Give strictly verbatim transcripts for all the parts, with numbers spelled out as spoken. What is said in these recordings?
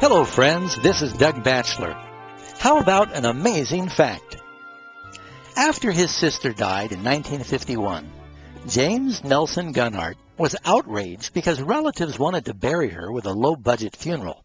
Hello, friends. This is Doug Batchelor. How about an amazing fact? After his sister died in nineteen fifty-one, James Nelson Gunhart was outraged because relatives wanted to bury her with a low-budget funeral.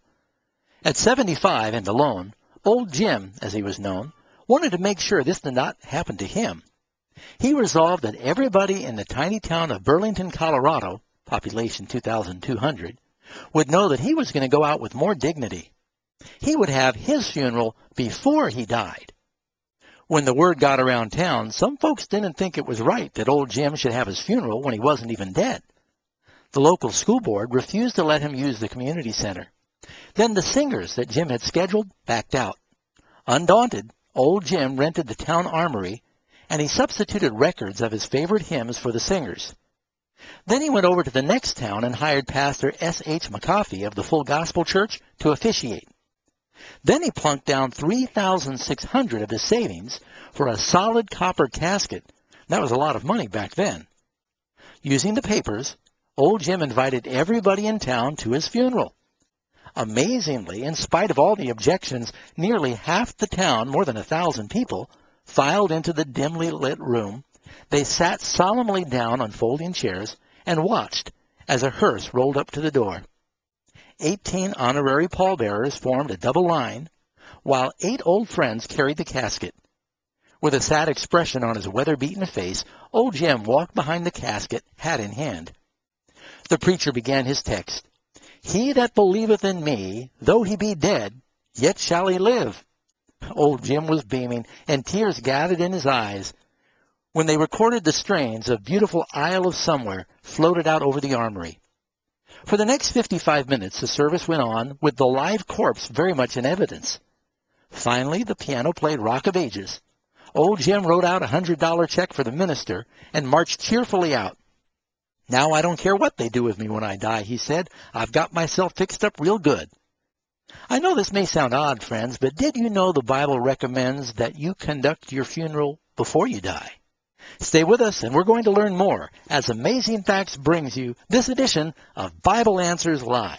At seventy-five and alone, Old Jim, as he was known, wanted to make sure this did not happen to him. He resolved that everybody in the tiny town of Burlington, Colorado, population two thousand two hundred, would know that he was going to go out with more dignity. He would have his funeral before he died. When the word got around town, some folks didn't think it was right that old Jim should have his funeral when he wasn't even dead. The local school board refused to let him use the community center. Then the singers that Jim had scheduled backed out. Undaunted, old Jim rented the town armory, and he substituted records of his favorite hymns for the singers. Then he went over to the next town and hired Pastor S H McCoffey of the Full Gospel Church to officiate. Then he plunked down three thousand six hundred dollars of his savings for a solid copper casket. That was a lot of money back then. Using the papers, old Jim invited everybody in town to his funeral. Amazingly, in spite of all the objections, nearly half the town, more than a thousand people, filed into the dimly lit room. They sat solemnly down on folding chairs and watched as a hearse rolled up to the door. Eighteen honorary pallbearers formed a double line, while eight old friends carried the casket. With a sad expression on his weather-beaten face, old Jim walked behind the casket, hat in hand. The preacher began his text. "He that believeth in me, though he be dead, yet shall he live." Old Jim was beaming, and tears gathered in his eyes. When they recorded the strains of Beautiful Isle of Somewhere floated out over the armory. For the next fifty-five minutes, the service went on with the live corpse very much in evidence. Finally, the piano played Rock of Ages. Old Jim wrote out a hundred dollar check for the minister and marched cheerfully out. "Now I don't care what they do with me when I die," he said. "I've got myself fixed up real good." I know this may sound odd, friends, but did you know the Bible recommends that you conduct your funeral before you die? Stay with us, and we're going to learn more as Amazing Facts brings you this edition of Bible Answers Live.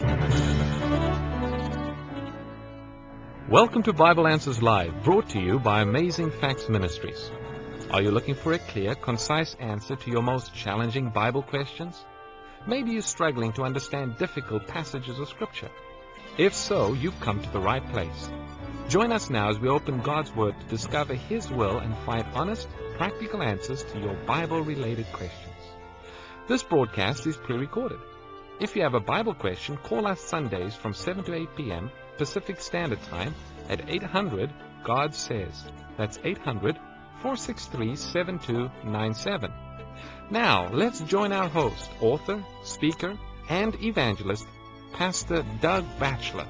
Welcome to Bible Answers Live, brought to you by Amazing Facts Ministries. Are you looking for a clear, concise answer to your most challenging Bible questions? Maybe you're struggling to understand difficult passages of Scripture. If so, you've come to the right place. Join us now as we open God's Word to discover His will and find honest, practical answers to your Bible-related questions. This broadcast is pre-recorded. If you have a Bible question, call us Sundays from seven to eight p m Pacific Standard Time at eight hundred God Says. That's eight hundred, four six three, seven two nine seven. Now, let's join our host, author, speaker, and evangelist, Pastor Doug Batchelor.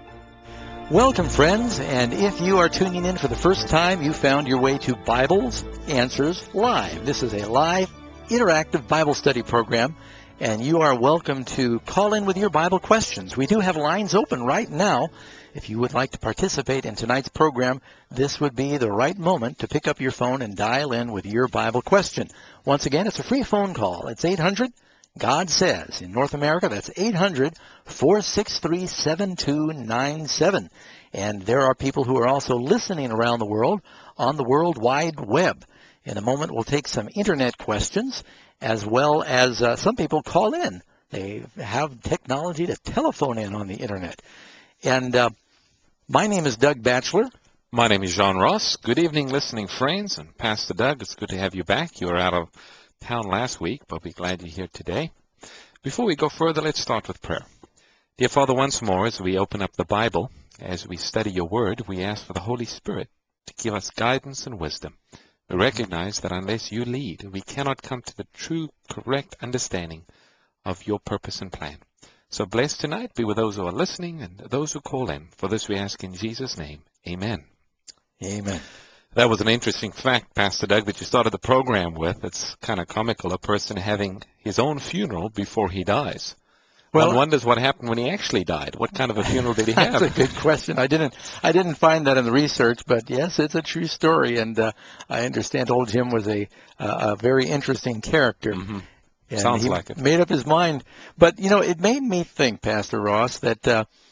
Welcome, friends, and if you are tuning in for the first time, you found your way to Bibles Answers Live. This is a live, interactive Bible study program, and you are welcome to call in with your Bible questions. We do have lines open right now. If you would like to participate in tonight's program, this would be the right moment to pick up your phone and dial in with your Bible question. Once again, it's a free phone call. It's eight hundred God Says. In North America, that's eight hundred, four six three, seven two nine seven. And there are people who are also listening around the world on the World Wide Web. In a moment, we'll take some Internet questions, as well as uh, some people call in. They have technology to telephone in on the Internet. And uh, my name is Doug Batchelor. My name is John Ross. Good evening, listening friends. And Pastor Doug, it's good to have you back. You were out of town last week, but we're glad you're here today. Before we go further, let's start with prayer. Dear Father, once more, as we open up the Bible, as we study your word, we ask for the Holy Spirit to give us guidance and wisdom. We recognize that unless you lead, we cannot come to the true, correct understanding of your purpose and plan. So bless tonight, be with those who are listening and those who call in. For this we ask in Jesus' name. Amen. Amen. That was an interesting fact, Pastor Doug, that you started the program with. It's kind of comical, a person having his own funeral before he dies. Well, one wonders what happened when he actually died. What kind of a funeral did he have? That's a good question. I didn't I didn't find that in the research, but yes, it's a true story, and uh, I understand old Jim was a uh, a very interesting character. Mm-hmm. And Sounds he like it. Made up his mind. But, you know, it made me think, Pastor Ross, that uh,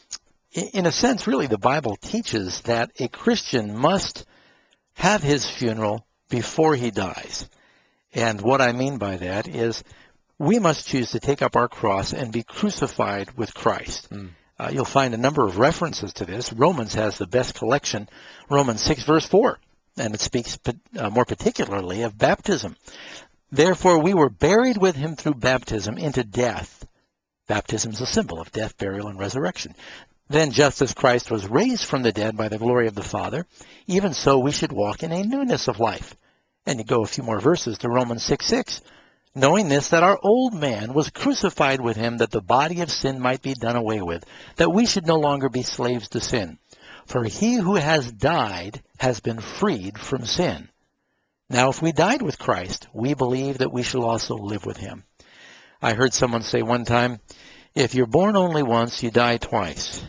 in a sense, really, the Bible teaches that a Christian must have his funeral before he dies. And what I mean by that is we must choose to take up our cross and be crucified with Christ. Mm. Uh, you'll find a number of references to this. Romans has the best collection, Romans six, verse four, and it speaks uh, more particularly of baptism. Therefore, we were buried with him through baptism into death. Baptism is a symbol of death, burial, and resurrection. Then, just as Christ was raised from the dead by the glory of the Father, even so we should walk in a newness of life. And you go a few more verses to Romans six, six. Knowing this, that our old man was crucified with him, that the body of sin might be done away with, that we should no longer be slaves to sin. For he who has died has been freed from sin. Now, if we died with Christ, we believe that we shall also live with him. I heard someone say one time, if you're born only once, you die twice.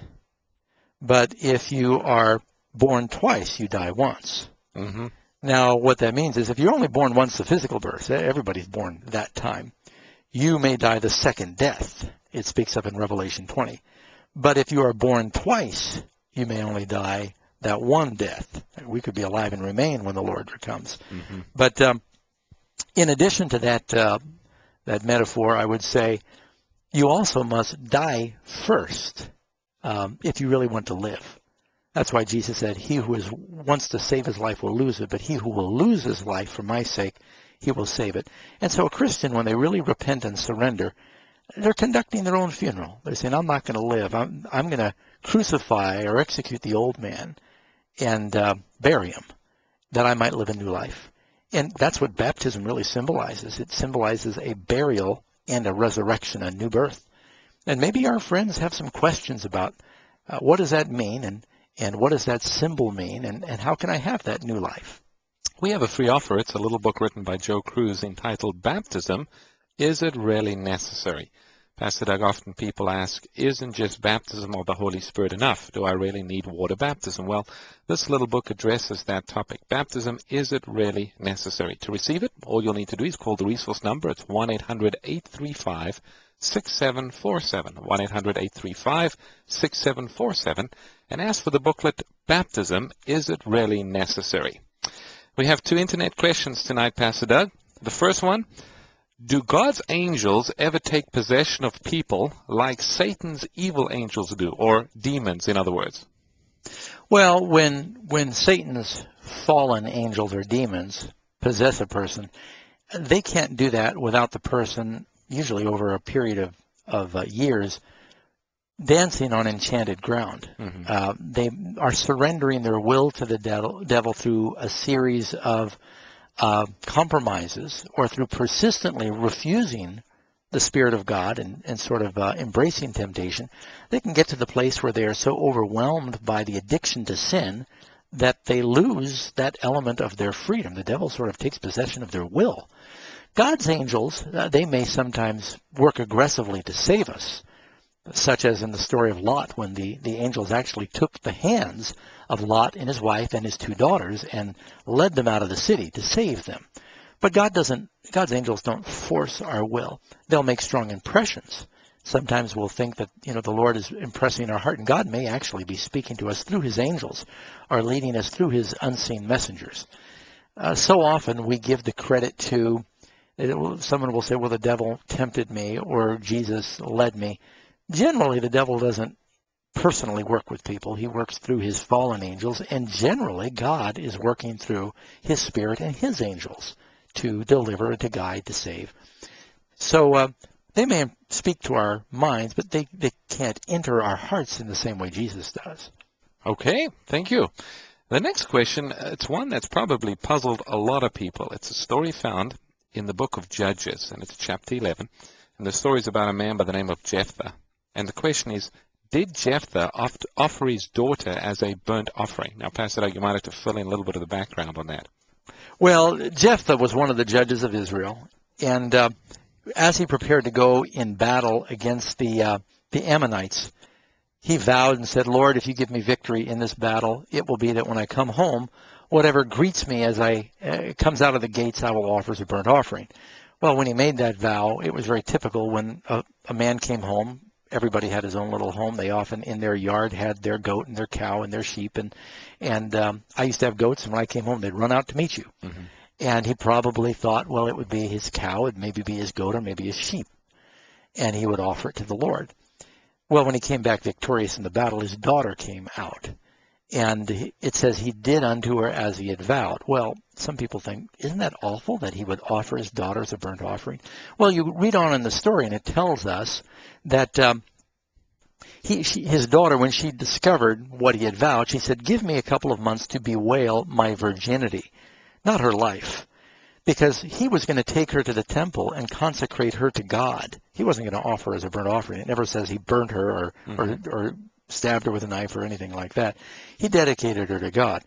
But if you are born twice, you die once. Mm-hmm. Now, what that means is if you're only born once, the physical birth, everybody's born that time, you may die the second death. It speaks of in Revelation twenty. But if you are born twice, you may only die that one death. We could be alive and remain when the Lord comes. Mm-hmm. But um, in addition to that, uh, that metaphor, I would say you also must die first um, if you really want to live. That's why Jesus said, he who is, wants to save his life will lose it, but he who will lose his life for my sake, he will save it. And so a Christian, when they really repent and surrender, they're conducting their own funeral. They're saying, I'm not going to live. I'm, I'm going to crucify or execute the old man and uh, bury him, that I might live a new life. And that's what baptism really symbolizes. It symbolizes a burial and a resurrection, a new birth. And maybe our friends have some questions about uh, what does that mean, and And what does that symbol mean, and, and how can I have that new life? We have a free offer. It's a little book written by Joe Cruz entitled Baptism, Is It Really Necessary? Pastor Doug, often people ask, isn't just baptism of the Holy Spirit enough? Do I really need water baptism? Well, this little book addresses that topic. Baptism, is it really necessary? To receive it, all you'll need to do is call the resource number. It's one eight hundred, eight three five, six seven four seven, one eight hundred, eight three five, six seven four seven, and ask for the booklet, Baptism, Is It Really Necessary? We have two internet questions tonight, Pastor Doug. The first one, do God's angels ever take possession of people like Satan's evil angels do, or demons, in other words? Well, when when Satan's fallen angels or demons possess a person, they can't do that without the person, usually over a period of, of uh, years, dancing on enchanted ground. Mm-hmm. Uh, they are surrendering their will to the devil, devil through a series of uh, compromises, or through persistently refusing the Spirit of God and, and sort of uh, embracing temptation. They can get to the place where they are so overwhelmed by the addiction to sin that they lose that element of their freedom. The devil sort of takes possession of their will. God's angels, uh, they may sometimes work aggressively to save us, such as in the story of Lot, when the, the angels actually took the hands of Lot and his wife and his two daughters and led them out of the city to save them. But God doesn't, God's angels don't force our will. They'll make strong impressions. Sometimes we'll think that, you know, the Lord is impressing our heart, and God may actually be speaking to us through his angels, or leading us through his unseen messengers. Uh, so often we give the credit to, someone will say, well, the devil tempted me, or Jesus led me. Generally, the devil doesn't personally work with people. He works through his fallen angels, and generally God is working through his Spirit and his angels to deliver, to guide, to save. So uh, they may speak to our minds, but they, they can't enter our hearts in the same way Jesus does. Okay, thank you. The next question, it's one that's probably puzzled a lot of people. It's a story found in the book of Judges, and it's chapter eleven. And the story is about a man by the name of Jephthah. And the question is, did Jephthah offer his daughter as a burnt offering? Now, Pastor Doug, you might have to fill in a little bit of the background on that. Well, Jephthah was one of the judges of Israel. And uh, as he prepared to go in battle against the, uh, the Ammonites, he vowed and said, Lord, if you give me victory in this battle, it will be that when I come home, whatever greets me as I uh, comes out of the gates, I will offer as a burnt offering. Well, when he made that vow, it was very typical when a, a man came home everybody had his own little home. They often in their yard had their goat and their cow and their sheep. And, and um, I used to have goats, and when I came home, they'd run out to meet you. Mm-hmm. And he probably thought, well, it would be his cow, it'd maybe be his goat, or maybe his sheep. And he would offer it to the Lord. Well, when he came back victorious in the battle, his daughter came out. And it says he did unto her as he had vowed. Well, some people think, isn't that awful that he would offer his daughter as a burnt offering? Well, you read on in the story, and it tells us that um, he, she, his daughter, when she discovered what he had vowed, she said, give me a couple of months to bewail my virginity, not her life. Because he was going to take her to the temple and consecrate her to God. He wasn't going to offer her as a burnt offering. It never says he burned her or, mm-hmm. or, or stabbed her with a knife or anything like that. He dedicated her to God.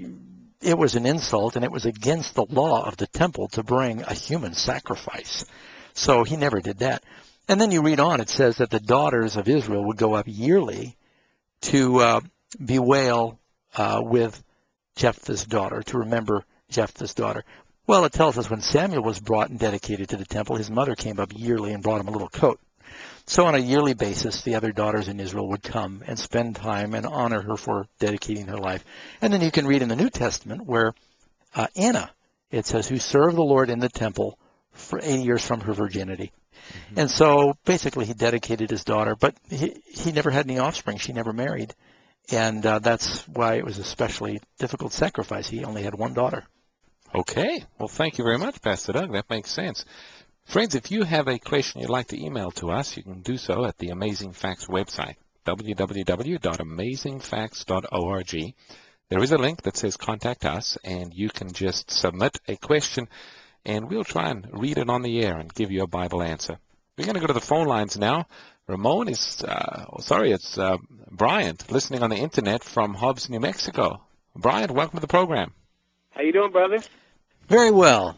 It was an insult, and it was against the law of the temple to bring a human sacrifice. So he never did that. And then you read on, it says that the daughters of Israel would go up yearly to uh, bewail uh, with Jephthah's daughter, to remember Jephthah's daughter. Well, it tells us when Samuel was brought and dedicated to the temple, his mother came up yearly and brought him a little coat. So on a yearly basis, the other daughters in Israel would come and spend time and honor her for dedicating her life. And then you can read in the New Testament where uh, Anna, it says, who served the Lord in the temple for eight years from her virginity. Mm-hmm. And so basically he dedicated his daughter, but he, he never had any offspring. She never married. And uh, that's why it was a especially difficult sacrifice. He only had one daughter. Okay. Well, thank you very much, Pastor Doug. That makes sense. Friends, if you have a question you'd like to email to us, you can do so at the Amazing Facts website, w w w dot amazing facts dot org. There is a link that says Contact Us, and you can just submit a question, and we'll try and read it on the air and give you a Bible answer. We're going to go to the phone lines now. Ramon is, uh, oh, sorry, it's uh, Bryant, listening on the Internet from Hobbs, New Mexico. Bryant, welcome to the program. How you doing, brother? Very well.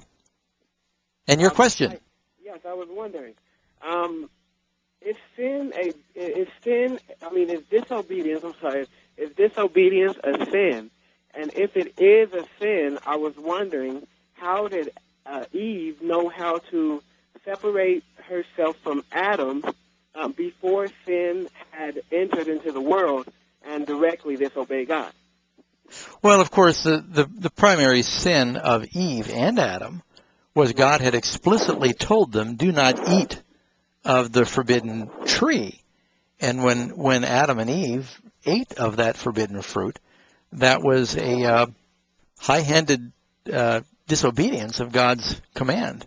And your um, question? I, yes, I was wondering. Um, is sin a is sin? I mean, is disobedience? I'm sorry. Is disobedience a sin? And if it is a sin, I was wondering how did uh, Eve know how to separate herself from Adam uh, before sin had entered into the world and directly disobey God? Well, of course, the, the, the primary sin of Eve and Adam was God had explicitly told them, do not eat of the forbidden tree. And when, when Adam and Eve ate of that forbidden fruit, that was a uh, high-handed uh, disobedience of God's command.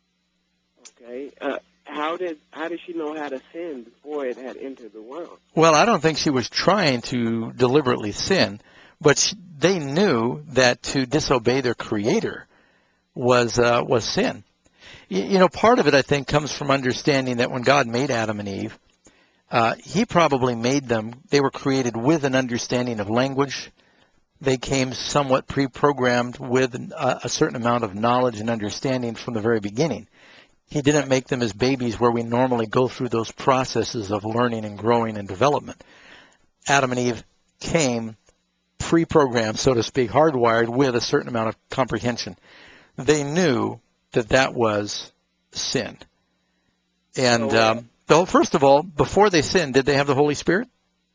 Okay. Uh, how did how did she know how to sin before it had entered the world? Well, I don't think she was trying to deliberately sin. But they knew that to disobey their Creator was uh, was sin. You, you know, part of it, I think, comes from understanding that when God made Adam and Eve, uh, He probably made them, they were created with an understanding of language. They came somewhat pre-programmed with a, a certain amount of knowledge and understanding from the very beginning. He didn't make them as babies where we normally go through those processes of learning and growing and development. Adam and Eve came pre-programmed, so to speak, hardwired with a certain amount of comprehension. They knew that that was sin. And so, uh, um, though, first of all, before they sinned, did they have the Holy Spirit?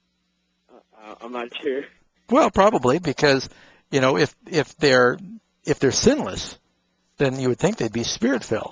Uh, I'm not sure. Well, probably, because you know, if if they're if they're sinless, then you would think they'd be Spirit-filled.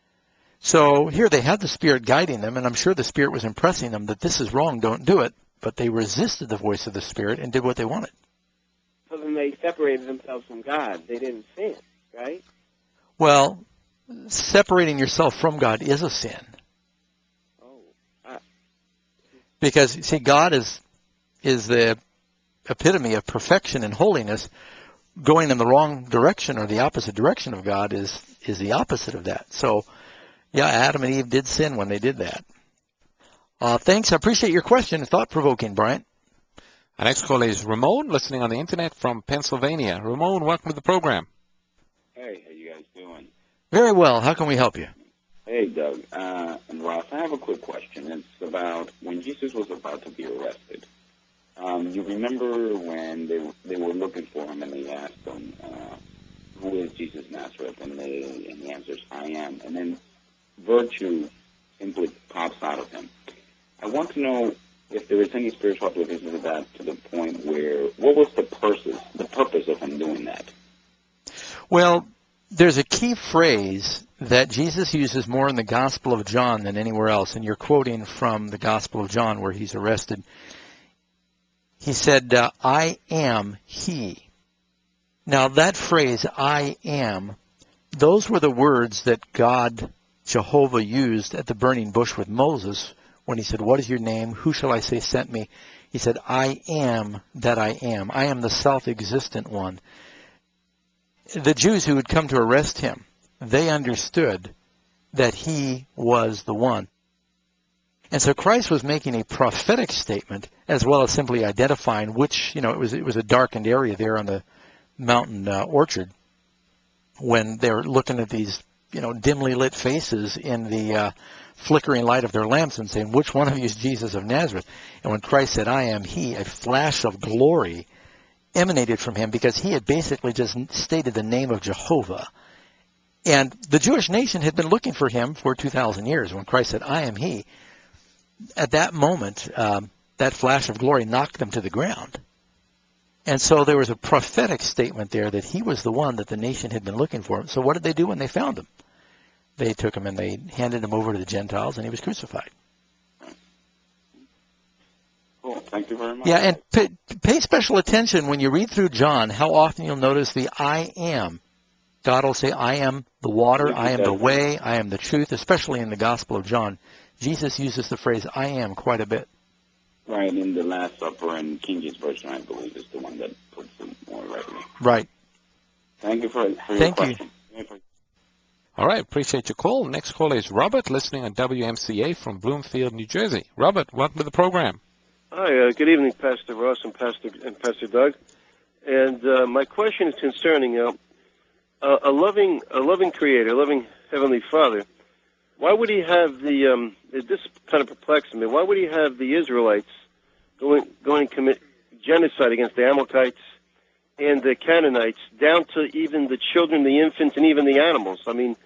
So here they had the Spirit guiding them, and I'm sure the Spirit was impressing them that this is wrong, don't do it. But they resisted the voice of the Spirit and did what they wanted. So then they separated themselves from God. They didn't sin, right? Well, separating yourself from God is a sin. Oh. I... Because, see, God is is the epitome of perfection and holiness. Going in the wrong direction or the opposite direction of God is, is the opposite of that. So, yeah, Adam and Eve did sin when they did that. Uh, thanks. I appreciate your question. Thought-provoking, Bryant. Our next call is Ramon, listening on the Internet from Pennsylvania. Ramon, welcome to the program. Hey, how you guys doing? Very well. How can we help you? Hey, Doug uh, and Ross, I have a quick question. It's about when Jesus was about to be arrested. Um, you remember when they they were looking for him and they asked him, uh, who is Jesus Nazareth? And, they, and he answers, I am. And then virtue simply pops out of him. I want to know if there is any spiritual application to that, to the point where, what was the purpose, the purpose of him doing that? Well, there's a key phrase that Jesus uses more in the Gospel of John than anywhere else, and you're quoting from the Gospel of John where he's arrested. He said, uh, I am he. Now that phrase, I am, those were the words that God, Jehovah, used at the burning bush with Moses when he said, what is your name? Who shall I say sent me? He said, I am that I am. I am the self-existent one. The Jews who had come to arrest him, they understood that he was the one. And so Christ was making a prophetic statement as well as simply identifying which, you know, it was it was a darkened area there on the mountain uh, orchard when they were looking at these, you know, dimly lit faces in the uh, flickering light of their lamps and saying, which one of you is Jesus of Nazareth? And when Christ said, I am he, a flash of glory emanated from him because he had basically just stated the name of Jehovah. And the Jewish nation had been looking for him for two thousand years. When Christ said, I am he, at that moment, um, that flash of glory knocked them to the ground. And so there was a prophetic statement there that he was the one that the nation had been looking for. So what did they do when they found him? They took him and they handed him over to the Gentiles, and he was crucified. Cool. Thank you very much. Yeah, and pay, pay special attention when you read through John, how often you'll notice the I am. God will say, I am the water, I am the way, I am the truth, especially in the Gospel of John. Jesus uses the phrase, I am, quite a bit. Right, in the Last Supper and King James Version, I believe, is the one that puts it more rightly. Right. Thank you for, for your Thank question. you. All right, appreciate your call. Next caller is Robert, listening on W M C A from Bloomfield, New Jersey. Robert, welcome to the program. Hi, uh, good evening, Pastor Ross and Pastor and Pastor Doug. And uh, my question is concerning uh, a, a loving, a loving Creator, a loving Heavenly Father. Why would He have the? Um, this kind of perplexes me. Why would He have the Israelites going going to commit genocide against the Amalekites and the Canaanites, down to even the children, the infants, and even the animals? I mean,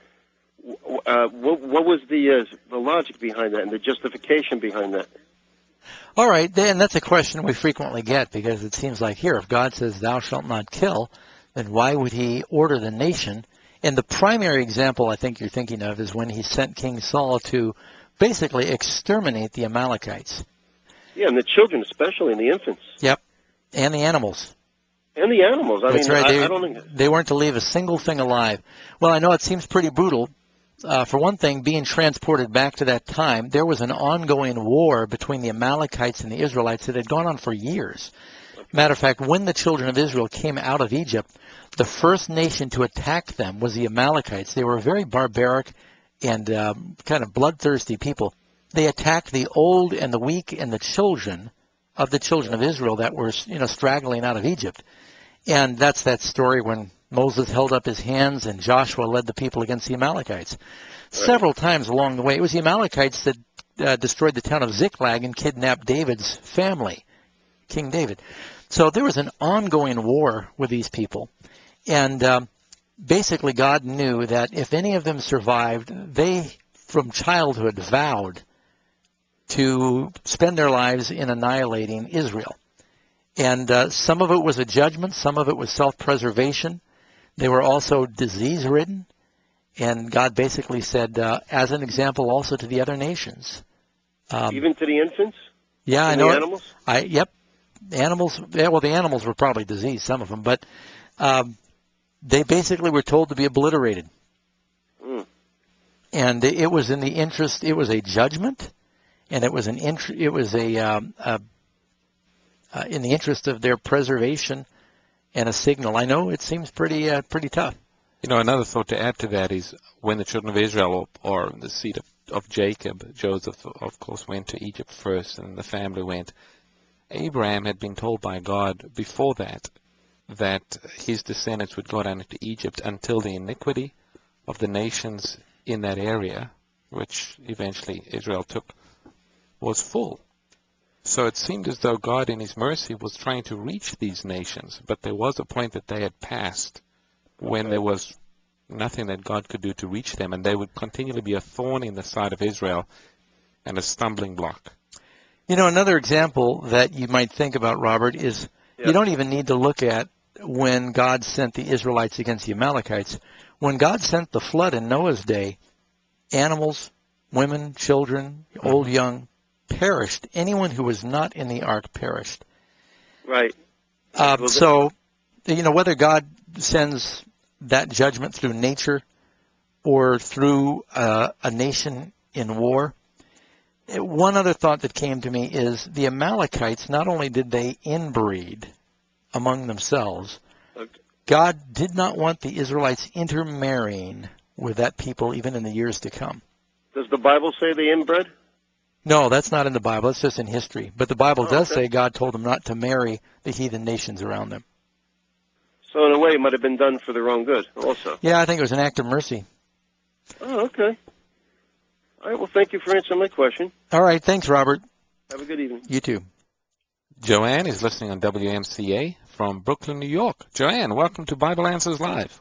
uh, what, what was the uh, the logic behind that and the justification behind that? All right, then that's a question we frequently get, because it seems like here, if God says, thou shalt not kill, then why would he order the nation? And the primary example I think you're thinking of is when he sent King Saul to basically exterminate the Amalekites. Yeah, and the children especially, and the infants. Yep, and the animals. And the animals. I That's mean, right. I, They, I don't think... they weren't to leave a single thing alive. Well, I know it seems pretty brutal. Uh, for one thing, being transported back to that time, there was an ongoing war between the Amalekites and the Israelites that had gone on for years. Matter of fact, when the children of Israel came out of Egypt, the first nation to attack them was the Amalekites. They were a very barbaric and um, kind of bloodthirsty people. They attacked the old and the weak and the children of the children of Israel that were, you know, straggling out of Egypt. And that's that story when Moses held up his hands and Joshua led the people against the Amalekites. Several times along the way, it was the Amalekites that uh, destroyed the town of Ziklag and kidnapped David's family, King David. So there was an ongoing war with these people. And um, basically God knew that if any of them survived, they, from childhood, vowed to spend their lives in annihilating Israel. And uh, some of it was a judgment, some of it was self-preservation. They were also disease-ridden. And God basically said, uh, as an example also to the other nations. Um, Even to the infants? Yeah, I and know. the animals? I, yep. Animals, yeah, well, the animals were probably diseased, some of them. But um, they basically were told to be obliterated. Mm. And it was in the interest, it was a judgment. And it was an int- it was a, um, a uh, in the interest of their preservation and a signal. I know it seems pretty uh, pretty tough. You know, another thought to add to that is when the children of Israel, or, or the seed of, of Jacob, Joseph, of course, went to Egypt first, and the family went. Abraham had been told by God before that that his descendants would go down into Egypt until the iniquity of the nations in that area, which eventually Israel took, was full. So it seemed as though God in his mercy was trying to reach these nations, but there was a point that they had passed when there was nothing that God could do to reach them, and they would continually be a thorn in the side of Israel and a stumbling block. You know, another example that you might think about, Robert, is Yep. you don't even need to look at when God sent the Israelites against the Amalekites. When God sent the flood in Noah's day, animals, women, children, old, young, perished. Anyone who was not in the ark perished. Right. Uh, Well, so, you know, whether God sends that judgment through nature or through uh, a nation in war, one other thought that came to me is the Amalekites, not only did they inbreed among themselves, Okay. God did not want the Israelites intermarrying with that people even in the years to come. Does the Bible say they inbred? No, that's not in the Bible. It's just in history. But the Bible Oh, does okay. say God told them not to marry the heathen nations around them. So in a way, it might have been done for their own good also. Yeah, I think it was an act of mercy. Oh, okay. All right, well, thank you for answering my question. All right, thanks, Robert. Have a good evening. You too. Joanne is listening on W M C A from Brooklyn, New York. Joanne, welcome to Bible Answers Live.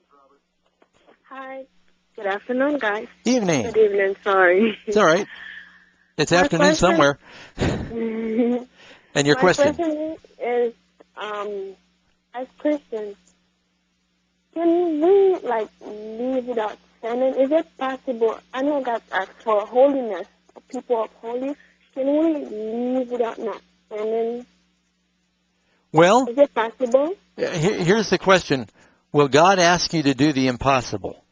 Hi. Good afternoon, guys. Evening. Good evening. Sorry. It's all right. It's My afternoon question- somewhere. My And your question? question is, um, as Christians, can we like live without sinning? Is it possible? I know God asks for holiness, for people of holy. Can we live without not sinning? Well, Is it possible? he- here's the question. Will God ask you to do the impossible?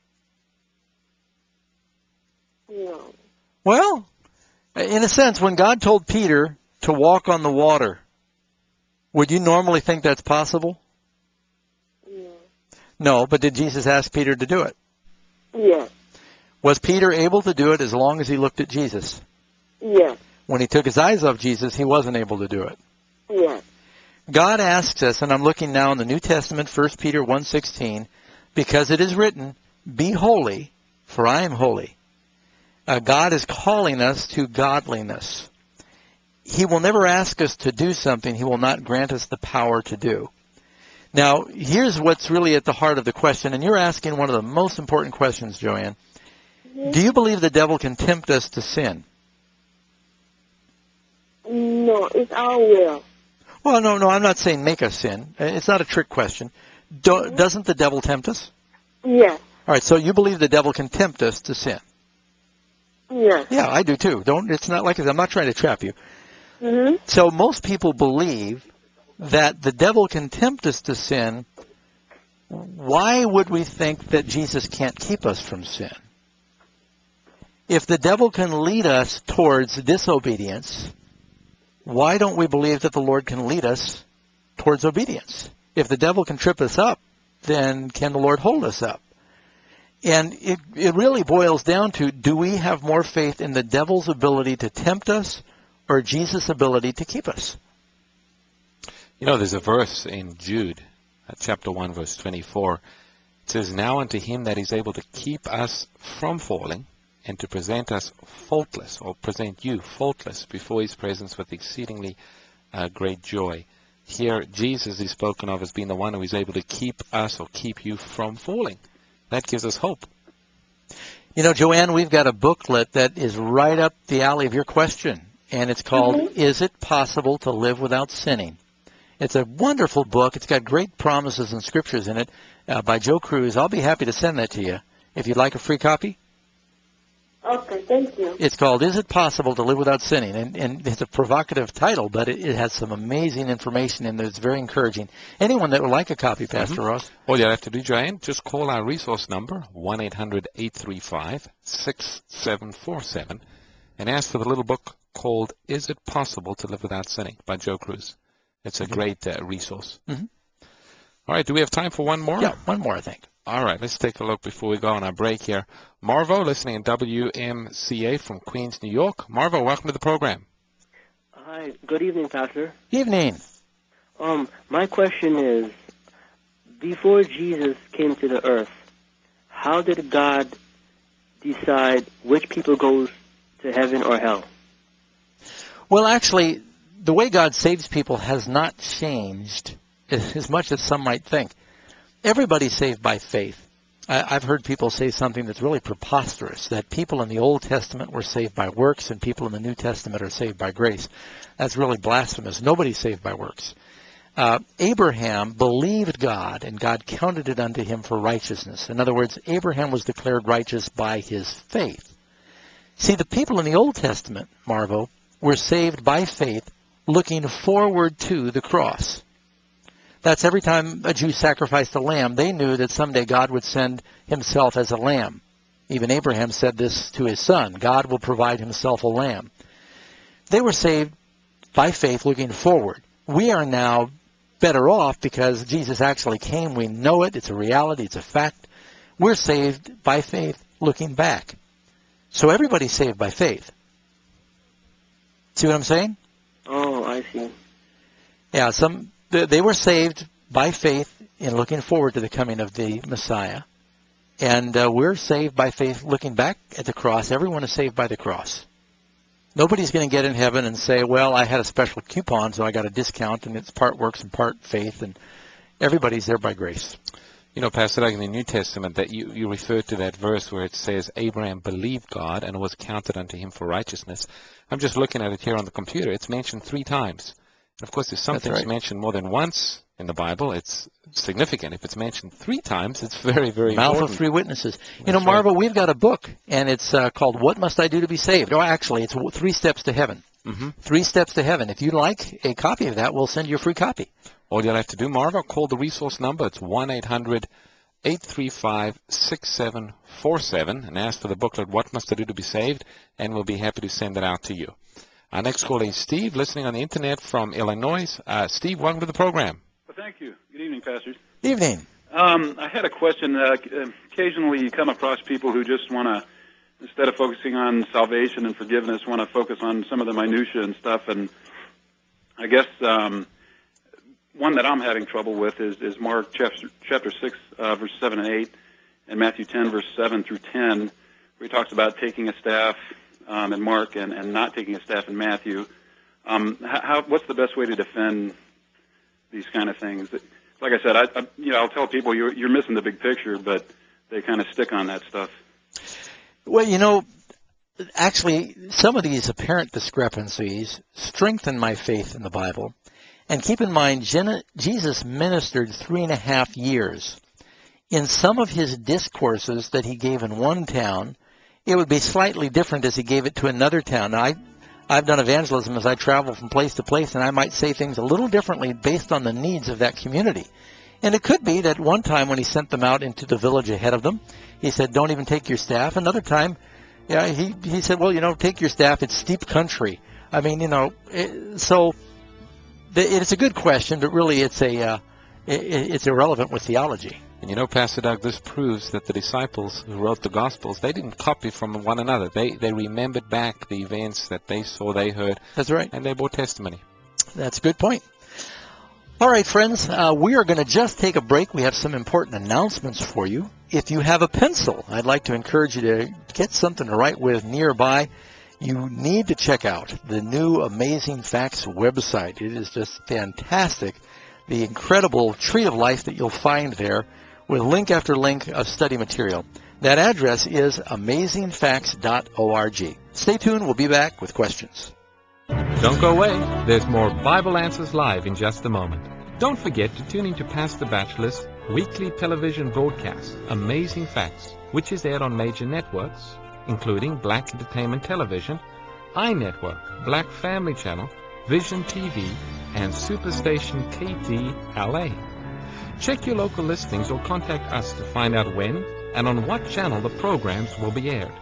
No. Well, in a sense, when God told Peter to walk on the water, would you normally think that's possible? No. No, but did Jesus ask Peter to do it? Yes. Was Peter able to do it as long as he looked at Jesus? Yes. When he took his eyes off Jesus, he wasn't able to do it. Yes. God asks us, and I'm looking now in the New Testament, First Peter one sixteen, because it is written, be holy, for I am holy. Uh, God is calling us to godliness. He will never ask us to do something he will not grant us the power to do. Now, here's what's really at the heart of the question, and you're asking one of the most important questions, Joanne. Mhm. Do you believe the devil can tempt us to sin? No, it's our will. Well, no, no, I'm not saying make us sin. It's not a trick question. Do, Mhm. Doesn't the devil tempt us? Yes. All right, so you believe the devil can tempt us to sin? Yes. Yeah, I do too. Don't. It's not like I'm not trying to trap you. Mhm. So most people believe that the devil can tempt us to sin. Why would we think that Jesus can't keep us from sin? If the devil can lead us towards disobedience, why don't we believe that the Lord can lead us towards obedience? If the devil can trip us up, then can the Lord hold us up? And it, it really boils down to, do we have more faith in the devil's ability to tempt us or Jesus' ability to keep us? You know, there's a verse in Jude, uh, chapter one, verse twenty-four. It says, now unto him that is able to keep us from falling and to present us faultless, or present you faultless before his presence with exceedingly uh, great joy. Here, Jesus is spoken of as being the one who is able to keep us or keep you from falling. That gives us hope. You know, Joanne, we've got a booklet that is right up the alley of your question, and it's called, Mhm. Is It Possible to Live Without Sinning? It's a wonderful book. It's got great promises and scriptures in it uh, by Joe Cruz. I'll be happy to send that to you if you'd like a free copy. Okay, thank you. It's called Is It Possible to Live Without Sinning? And, and it's a provocative title, but it, it has some amazing information in there. It's very encouraging. Anyone that would like a copy, Pastor Ross? All you have to do, Joanne, just call our resource number, one eight hundred eight three five six seven four seven, and ask for the little book called Is It Possible to Live Without Sinning by Joe Cruz. It's a great uh, resource. Mhm. All right, do we have time for one more? Yeah, one more, I think. All right, let's take a look before we go on our break here. Marvo, listening in W M C A from Queens, New York. Marvo, welcome to the program. Hi, good evening, Pastor. Evening. Um, my question is, before Jesus came to the earth, how did God decide which people goes to heaven or hell? Well, actually, the way God saves people has not changed as as much as some might think. Everybody's saved by faith. I, I've heard people say something that's really preposterous, that people in the Old Testament were saved by works and people in the New Testament are saved by grace. That's really blasphemous. Nobody's saved by works. Uh, Abraham believed God, and God counted it unto him for righteousness. In other words, Abraham was declared righteous by his faith. See, the people in the Old Testament, Marvo, were saved by faith looking forward to the cross. That's every time a Jew sacrificed a lamb, they knew that someday God would send himself as a lamb. Even Abraham said this to his son, God will provide himself a lamb. They were saved by faith looking forward. We are now better off because Jesus actually came. We know it. It's a reality. It's a fact. We're saved by faith looking back. So everybody's saved by faith. See what I'm saying? Oh, I see. Yeah, some they were saved by faith in looking forward to the coming of the Messiah. And uh, we're saved by faith looking back at the cross. Everyone is saved by the cross. Nobody's going to get in heaven and say, well, I had a special coupon, so I got a discount, and it's part works and part faith. And everybody's there by grace. You know, Pastor Doug, in the New Testament, that you, you referred to that verse where it says Abraham believed God and it was counted unto him for righteousness. I'm just looking at it here on the computer. It's mentioned three times. And of course, if something's right. mentioned more than once in the Bible, it's significant. If it's mentioned three times, it's very, very Mouth important. of three witnesses. You That's know, Marva, right. we've got a book, and it's uh, called What Must I Do to Be Saved? Oh, actually, it's Three Steps to Heaven. Mm-hmm. Three Steps to Heaven. If you'd like a copy of that, we'll send you a free copy. All you'll have to do, Marva, call the resource number. It's one eight hundred eight three five six seven four seven and ask for the booklet, What Must I Do to Be Saved? And we'll be happy to send it out to you. Our next caller is Steve, listening on the Internet from Illinois. Uh, Steve, welcome to the program. Well, thank you. Good evening, pastors. Evening. Um, I had a question. Uh, occasionally you come across people who just want to, instead of focusing on salvation and forgiveness, want to focus on some of the minutia and stuff. And I guess um, one that I'm having trouble with is, is Mark chapter, chapter six, uh, verse seven and eight, and Matthew ten, verse seven through ten, where he talks about taking a staff um, in Mark and, and not taking a staff in Matthew. Um, how, what's the best way to defend these kind of things? Like I said, I, I you know, I'll tell people you're, you're missing the big picture, but they kind of stick on that stuff. Well, you know, actually, some of these apparent discrepancies strengthen my faith in the Bible. And keep in mind, Jesus ministered three and a half years. In some of his discourses that he gave in one town, it would be slightly different as he gave it to another town. Now, I, I've done evangelism as I travel from place to place, and I might say things a little differently based on the needs of that community. And it could be that one time when he sent them out into the village ahead of them, he said, don't even take your staff. Another time, yeah, he, he said, well, you know, take your staff. It's steep country. I mean, you know, it, so the, it's a good question, but really it's a uh, it, it's irrelevant with theology. And you know, Pastor Doug, this proves that the disciples who wrote the Gospels, they didn't copy from one another. They they remembered back the events that they saw, they heard. That's right. And they bore testimony. That's a good point. All right, friends, uh, we are going to just take a break. We have some important announcements for you. If you have a pencil, I'd like to encourage you to get something to write with nearby. You need to check out the new Amazing Facts website. It is just fantastic. The incredible tree of life that you'll find there with link after link of study material. That address is amazing facts dot org. Stay tuned. We'll be back with questions. Don't go away. There's more Bible Answers Live in just a moment. Don't forget to tune into Pastor Batchelor's weekly television broadcast, Amazing Facts, which is aired on major networks, including Black Entertainment Television, iNetwork, Black Family Channel, Vision T V, and Superstation K T L A. Check your local listings or contact us to find out when and on what channel the programs will be aired.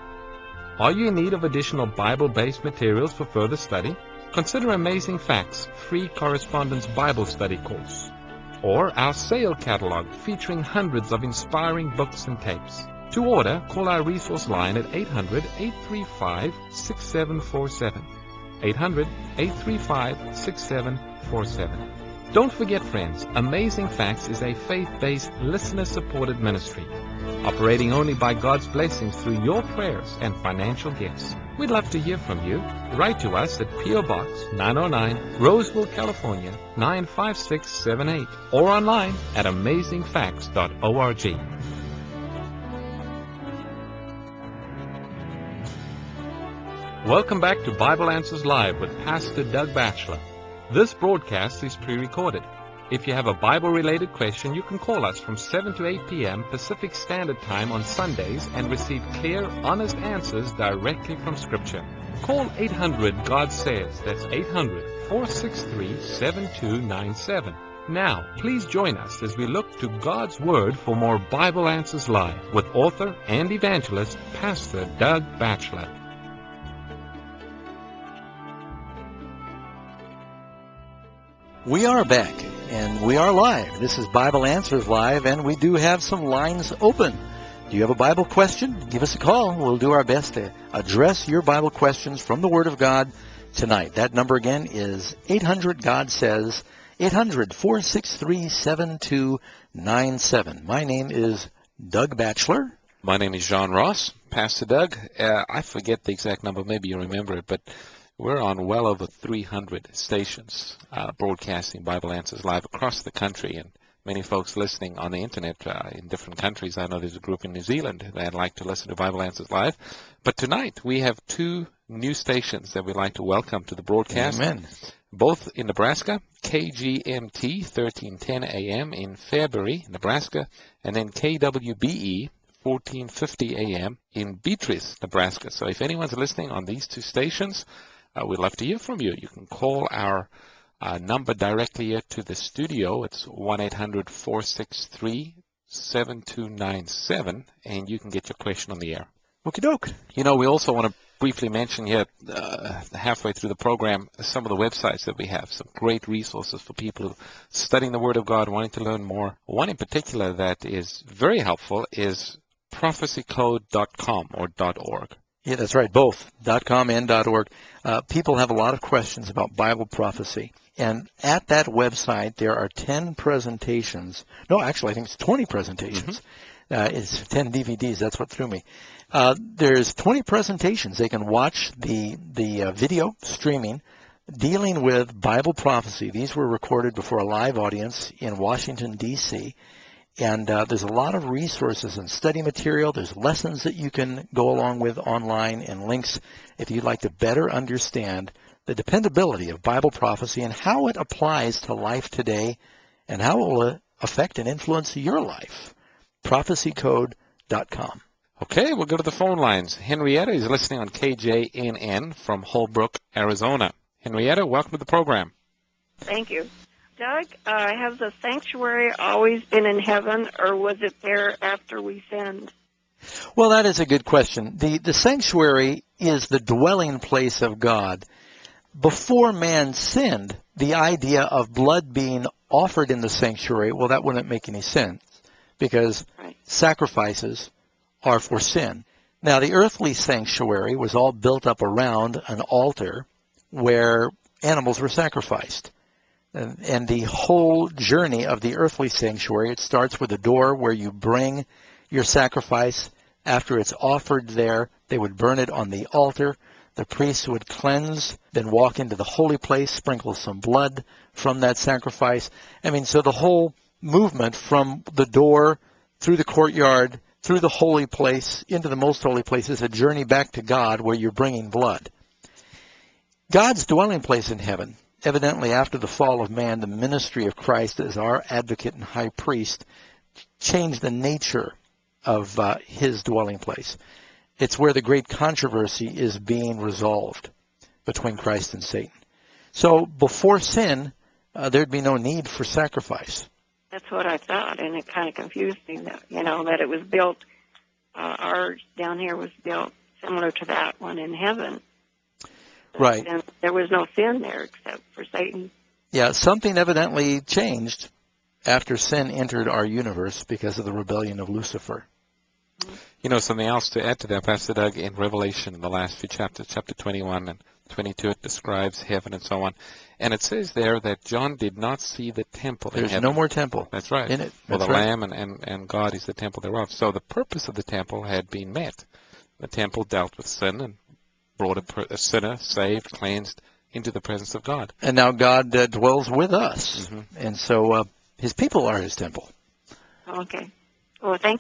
Are you in need of additional Bible-based materials for further study? Consider Amazing Facts free correspondence Bible study course, or our sale catalog featuring hundreds of inspiring books and tapes. To order, call our resource line at eight hundred, eight three five, six seven four seven. eight hundred, eight three five, six seven four seven. Don't forget, friends, Amazing Facts is a faith-based, listener-supported ministry, operating only by God's blessings through your prayers and financial gifts. We'd love to hear from you. Write to us at P O Box nine oh nine, Roseville, California, nine five six seven eight, or online at amazing facts dot org. Welcome back to Bible Answers Live with Pastor Doug Batchelor. This broadcast is pre-recorded. If you have a Bible-related question, you can call us from seven to eight p.m. Pacific Standard Time on Sundays and receive clear, honest answers directly from Scripture. Call eight hundred God Says. That's eight hundred, four six three, seven two nine seven. Now, please join us as we look to God's Word for more Bible Answers Live with author and evangelist Pastor Doug Batchelor. We are back, and we are live. This is Bible Answers Live, and we do have some lines open. Do you have a Bible question? Give us a call. We'll do our best to address your Bible questions from the Word of God tonight. That number again is eight hundred God Says, eight hundred, four six three, seven two nine seven. My name is Doug Batchelor. My name is John Ross. Pastor Doug, uh, I forget the exact number. Maybe you remember it, but we're on well over three hundred stations uh, broadcasting Bible Answers Live across the country, and many folks listening on the Internet uh, in different countries. I know there's a group in New Zealand that like to listen to Bible Answers Live. But tonight we have two new stations that we'd like to welcome to the broadcast. Amen. Both in Nebraska, K G M T thirteen ten A M in Fairbury, Nebraska, and then K W B E fourteen fifty A M in Beatrice, Nebraska. So if anyone's listening on these two stations, Uh, we'd love to hear from you. You can call our uh, number directly here to the studio. It's one eight hundred, four six three, seven two nine seven, and you can get your question on the air. Okie doke. You know, we also want to briefly mention here, uh, halfway through the program, some of the websites that we have, some great resources for people studying the Word of God, wanting to learn more. One in particular that is very helpful is prophecy code dot com or .org. Yeah, that's right, both .com and .org. Uh, people have a lot of questions about Bible prophecy. And at that website, there are ten presentations. No, actually, I think it's twenty presentations. Mm-hmm. Uh, it's ten D V Ds. That's what threw me. Uh, there's twenty presentations. They can watch the, the uh, video streaming dealing with Bible prophecy. These were recorded before a live audience in Washington, D C, And uh, there's a lot of resources and study material. There's lessons that you can go along with online and links if you'd like to better understand the dependability of Bible prophecy and how it applies to life today and how it will affect and influence your life. prophecy code dot com. Okay, we'll go to the phone lines. Henrietta is listening on K J N N from Holbrook, Arizona. Henrietta, welcome to the program. Thank you. Doug, uh, has the sanctuary always been in heaven, or was it there after we sinned? Well, that is a good question. The, the sanctuary is the dwelling place of God. Before man sinned, the idea of blood being offered in the sanctuary, well, that wouldn't make any sense because right. sacrifices are for sin. Now, the earthly sanctuary was all built up around an altar where animals were sacrificed. And, and the whole journey of the earthly sanctuary, it starts with a door where you bring your sacrifice. After it's offered there, they would burn it on the altar. The priests would cleanse, then walk into the holy place, sprinkle some blood from that sacrifice. I mean, so the whole movement from the door through the courtyard, through the holy place, into the most holy place is a journey back to God where you're bringing blood. God's dwelling place in heaven, evidently after the fall of man, the ministry of Christ as our advocate and high priest changed the nature of uh, his dwelling place. It's where the great controversy is being resolved between Christ and Satan. So before sin, uh, there'd be no need for sacrifice. That's what I thought, and it kind of confused me, that, you know, that it was built, uh, ours down here was built similar to that one in heaven. Right. And there was no sin there except for Satan. Yeah, something evidently changed after sin entered our universe because of the rebellion of Lucifer. You know, something else to add to that, Pastor Doug, in Revelation, in the last few chapters, chapter twenty-one and twenty-two, it describes heaven and so on. And it says there that John did not see the temple in There's heaven. no more temple. That's right. In it. Well, That's the right. Lamb and, and, and God is the temple thereof. So the purpose of the temple had been met. The temple dealt with sin and brought a, per, a sinner, saved, cleansed, into the presence of God. And now God uh, dwells with us. Mm-hmm. And so uh, his people are his temple. Okay. Well, thank you.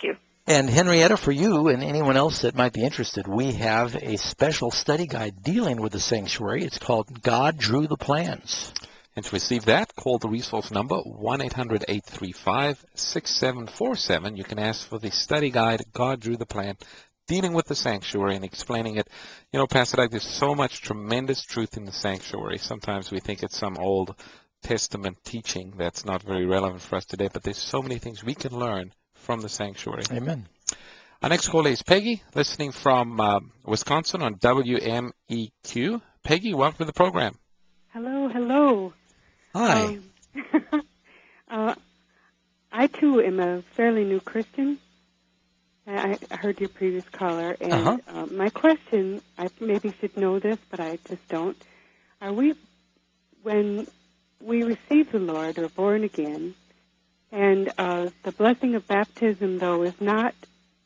And Henrietta, for you and anyone else that might be interested, we have a special study guide dealing with the sanctuary. It's called God Drew the Plans. And to receive that, call the resource number one eight hundred, eight three five, six seven four seven. You can ask for the study guide, God Drew the Plan, dealing with the sanctuary and explaining it. You know, Pastor Doug, there's so much tremendous truth in the sanctuary. Sometimes we think it's some Old Testament teaching that's not very relevant for us today, but there's so many things we can learn from the sanctuary. Amen. Our next caller is Peggy, listening from uh, Wisconsin on W M E Q. Peggy, welcome to the program. Hello, hello. Hi. Um, uh, I, too, am a fairly new Christian. I, I heard your previous caller, and uh-huh. uh, my question, I maybe should know this, but I just don't. Are we, when we receive the Lord or born again, and uh, the blessing of baptism, though, is not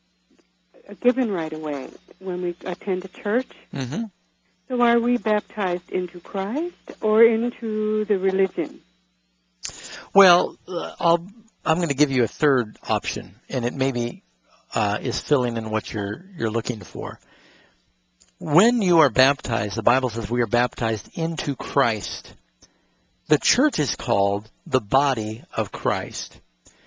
given right away when we attend a church. Mm-hmm. So are we baptized into Christ or into the religion? Well, uh, I'll, I'm going to give you a third option, and it maybe uh, is filling in what you're you're looking for. When you are baptized, the Bible says we are baptized into Christ. The church is called the body of Christ.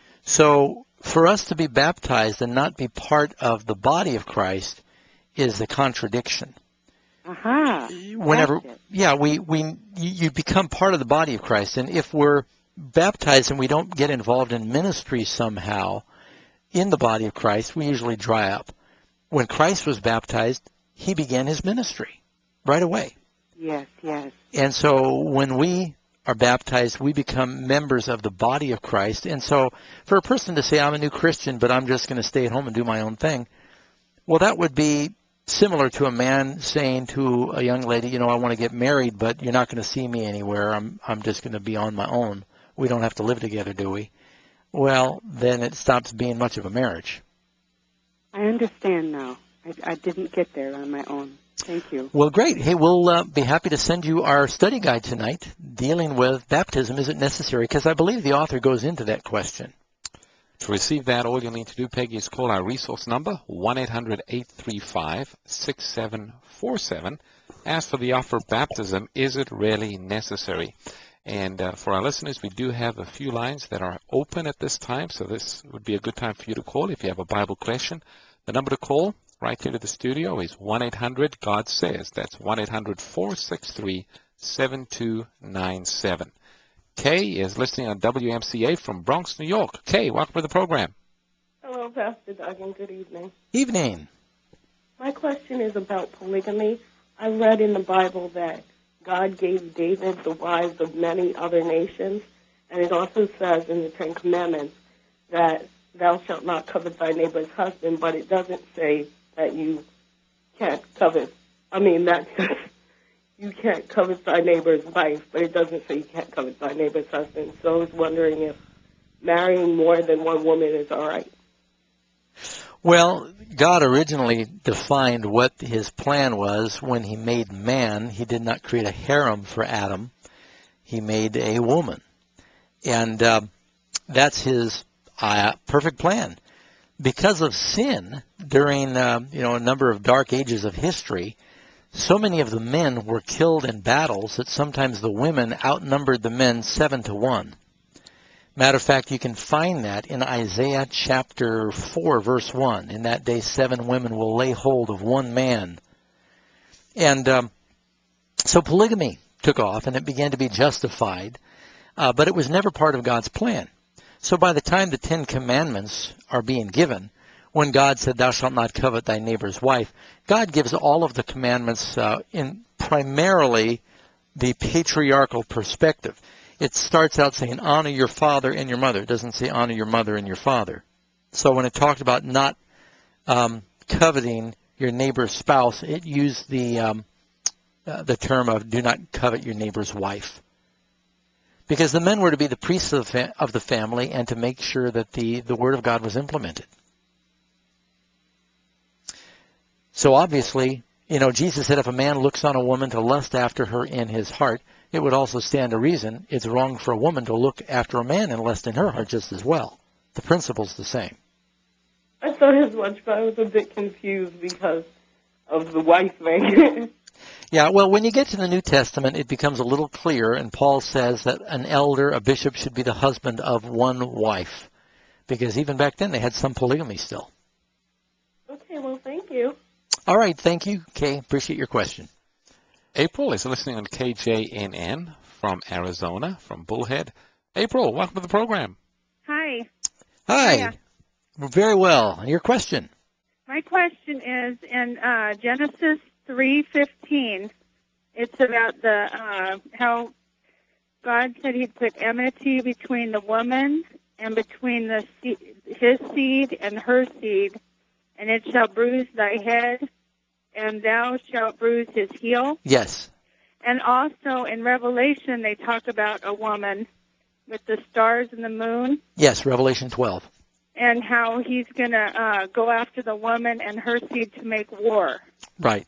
So for us to be baptized and not be part of the body of Christ is a contradiction. Aha. Whenever, yeah, we, we you, you become part of the body of Christ, and if we're baptized and we don't get involved in ministry somehow in the body of Christ, we usually dry up. When Christ was baptized, he began his ministry right away. Yes, yes. And so when we are baptized, we become members of the body of Christ. And so for a person to say, I'm a new Christian, but I'm just going to stay at home and do my own thing, well, that would be similar to a man saying to a young lady, you know, I want to get married, but you're not going to see me anywhere. I'm I'm just going to be on my own. We don't have to live together, do we? Well, then it stops being much of a marriage. I understand now. I, I didn't get there on my own. Thank you. Well, great. Hey, we'll uh, be happy to send you our study guide tonight dealing with baptism. Is it necessary? Because I believe the author goes into that question. To receive that, all you'll need to do, Peggy, is call our resource number, one eight hundred, eight three five, six seven four seven. Ask for the offer, baptism, is it really necessary? And uh, for our listeners, we do have a few lines that are open at this time, so this would be a good time for you to call if you have a Bible question. The number to call right here to the studio is one eight hundred, God says. That's one eight hundred, four six three, seven two nine seven. Kay is listening on W M C A from Bronx, New York. Kay, welcome to the program. Hello, Pastor Doug, and good evening. Evening. My question is about polygamy. I read in the Bible that God gave David the wives of many other nations, and it also says in the Ten Commandments that thou shalt not covet thy neighbor's husband, but it doesn't say that you can't covet. I mean, that says you can't covet thy neighbor's wife, but it doesn't say you can't covet thy neighbor's husband. So I was wondering if marrying more than one woman is all right. Well, God originally defined what his plan was when he made man. He did not create a harem for Adam. He made a woman. And uh, that's his uh, perfect plan. Because of sin, during uh, you know a number of dark ages of history, so many of the men were killed in battles that sometimes the women outnumbered the men seven to one. Matter of fact, you can find that in Isaiah chapter four, verse one. In that day, seven women will lay hold of one man. And um, so polygamy took off, and it began to be justified, uh, but it was never part of God's plan. So by the time the Ten Commandments are being given, when God said, thou shalt not covet thy neighbor's wife, God gives all of the commandments uh, in primarily the patriarchal perspective. It starts out saying, honor your father and your mother. It doesn't say honor your mother and your father. So when it talked about not um, coveting your neighbor's spouse, it used the, um, uh, the term of do not covet your neighbor's wife. Because the men were to be the priests of the, fa- of the family and to make sure that the, the word of God was implemented. So obviously, you know, Jesus said if a man looks on a woman to lust after her in his heart, it would also stand to reason it's wrong for a woman to look after a man and lust in her heart just as well. The principle's the same. I thought as much, but I was a bit confused because of the wife thing. Yeah, well, when you get to the New Testament, it becomes a little clearer, and Paul says that an elder, a bishop, should be the husband of one wife, because even back then they had some polygamy still. Okay, well, thank you. All right, thank you, Kay. Appreciate your question. April is listening on K J N N from Arizona, from Bullhead. April, welcome to the program. Hi. Hi. Hiya. Very well. Your question? My question is in uh, Genesis three fifteen. It's about the uh, how God said He'd put enmity between the woman and between the se- his seed and her seed, and it shall bruise thy head, and thou shalt bruise his heel. Yes. And also in Revelation, they talk about a woman with the stars and the moon, Yes, Revelation twelve. and how he's going to uh, go after the woman and her seed to make war. Right.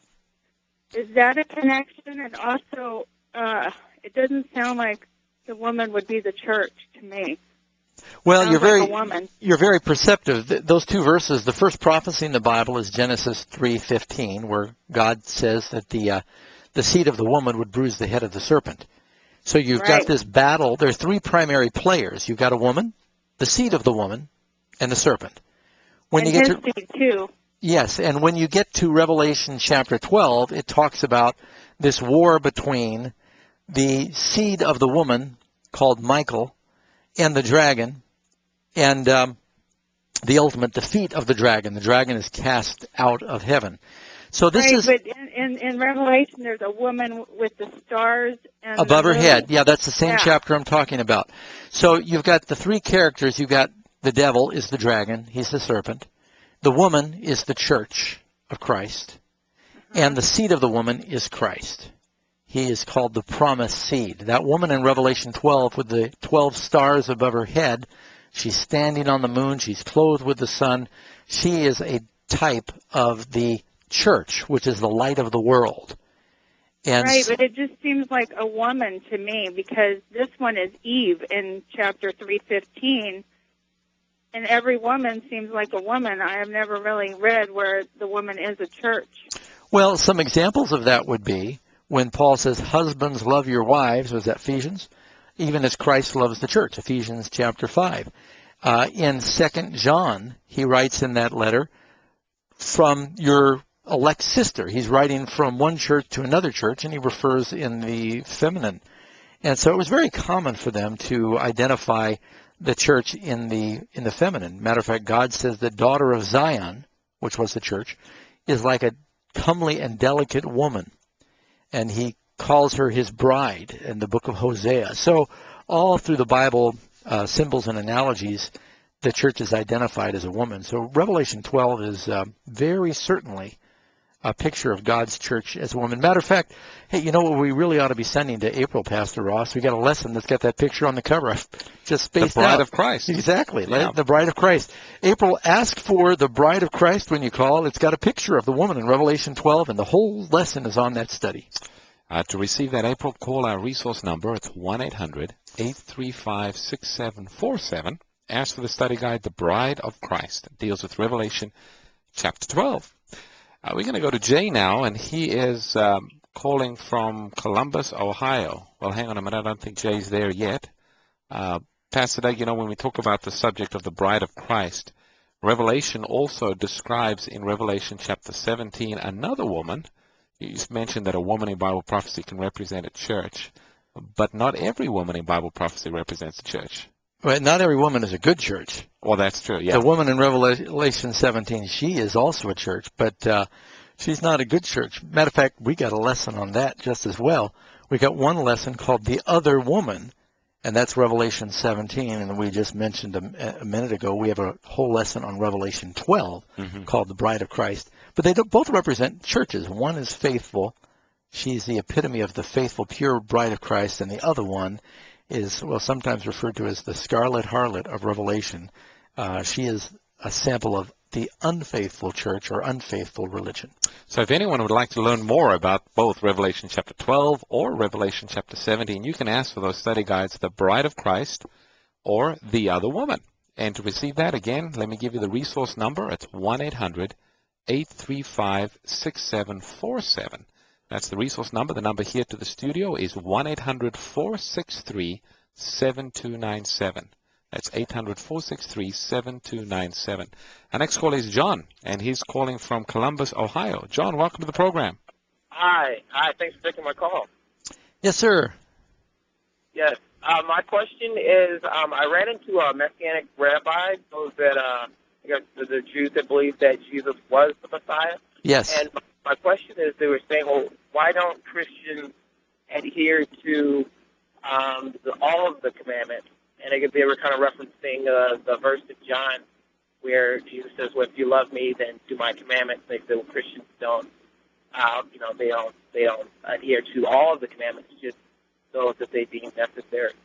Is that a connection? And also, uh, it doesn't sound like the woman would be the church to me. Well, Sounds you're like very a woman. you're very perceptive. Th- those two verses, the first prophecy in the Bible is Genesis three fifteen, where God says that the uh, the seed of the woman would bruise the head of the serpent. So you've Right. got this battle. There are three primary players. You've got a woman, the seed of the woman, and the serpent. When and you get his to seed, too. Yes, and when you get to Revelation chapter twelve, it talks about this war between the seed of the woman, called Michael, and the dragon, and um, the ultimate defeat of the dragon. The dragon is cast out of heaven. So this right, is but in, in, in Revelation, there's a woman with the stars and above the her moon. head. Yeah, that's the same Yeah. chapter I'm talking about. So you've got the three characters. You've got the devil is the dragon. He's the serpent. The woman is the church of Christ. And the seed of the woman is Christ. He is called the promised seed. That woman in Revelation twelve with the twelve stars above her head, she's standing on the moon. She's clothed with the sun. She is a type of the church, which is the light of the world. And Right, but it just seems like a woman to me, because this one is Eve in chapter three fifteen, and every woman seems like a woman. I have never really read where the woman is a church. Well, some examples of that would be when Paul says, husbands, love your wives, was that Ephesians? Even as Christ loves the church, Ephesians chapter five. Uh, in Second John, he writes in that letter, from your elect sister. He's writing from one church to another church, and he refers in the feminine. And so it was very common for them to identify the church in the in the feminine. Matter of fact, God says the daughter of Zion, which was the church, is like a comely and delicate woman. And he calls her his bride in the book of Hosea. So all through the Bible, uh, symbols and analogies, the church is identified as a woman. So Revelation twelve is uh, very certainly a picture of God's church as a woman. Matter of fact, hey, you know what we really ought to be sending to April, Pastor Ross? We got a lesson that's got that picture on the cover. I've just spaced The bride out. of Christ. Exactly, Yeah. the bride of Christ. April, ask for the bride of Christ when you call. It's got a picture of the woman in Revelation twelve, and the whole lesson is on that study. Uh, to receive that, April, call our resource number. It's one eight hundred, eight three five, six seven four seven. Ask for the study guide, The Bride of Christ. It deals with Revelation chapter twelve. Uh, we're going to go to Jay now, and he is um, calling from Columbus, Ohio. Well, hang on a minute. I don't think Jay's there yet. Uh, Pastor Doug, you know, when we talk about the subject of the bride of Christ, Revelation also describes in Revelation chapter seventeen another woman. You mentioned that a woman in Bible prophecy can represent a church, but not every woman in Bible prophecy represents a church. But not every woman is a good church. Well, that's true, yeah. The woman in Revelation seventeen, she is also a church, but uh, she's not a good church. Matter of fact, we got a lesson on that just as well. We got one lesson called The Other Woman, and that's Revelation seventeen, and we just mentioned a, a minute ago, we have a whole lesson on Revelation twelve Mm-hmm. called The Bride of Christ. But they don't, both represent churches. One is faithful. She's the epitome of the faithful, pure bride of Christ, and the other one is, well, sometimes referred to as the scarlet harlot of Revelation. Uh, she is a sample of the unfaithful church or unfaithful religion. So if anyone would like to learn more about both Revelation chapter twelve or Revelation chapter seventeen, you can ask for those study guides, The Bride of Christ or The Other Woman. And to receive that, again, let me give you the resource number. It's one eight hundred, eight three five, six seven four seven. That's the resource number. The number here to the studio is one eight hundred, four six three, seven two nine seven. That's eight hundred, four six three, seven two nine seven. Our next caller is John, and he's calling from Columbus, Ohio. John, welcome to the program. Hi. Hi. Thanks for taking my call. Yes, sir. Yes. Uh, my question is, um, I ran into a Messianic rabbi, those that, uh, I guess the, the Jews that believe that Jesus was the Messiah. Yes. And my question is, they were saying, well, why don't Christians adhere to um, the, all of the commandments? And I guess they were kind of referencing uh, the verse in John where Jesus says, well, if you love me, then do my commandments. They say, well, Christians don't, uh, you know, they don't, they don't adhere to all of the commandments, just those that they deem necessary.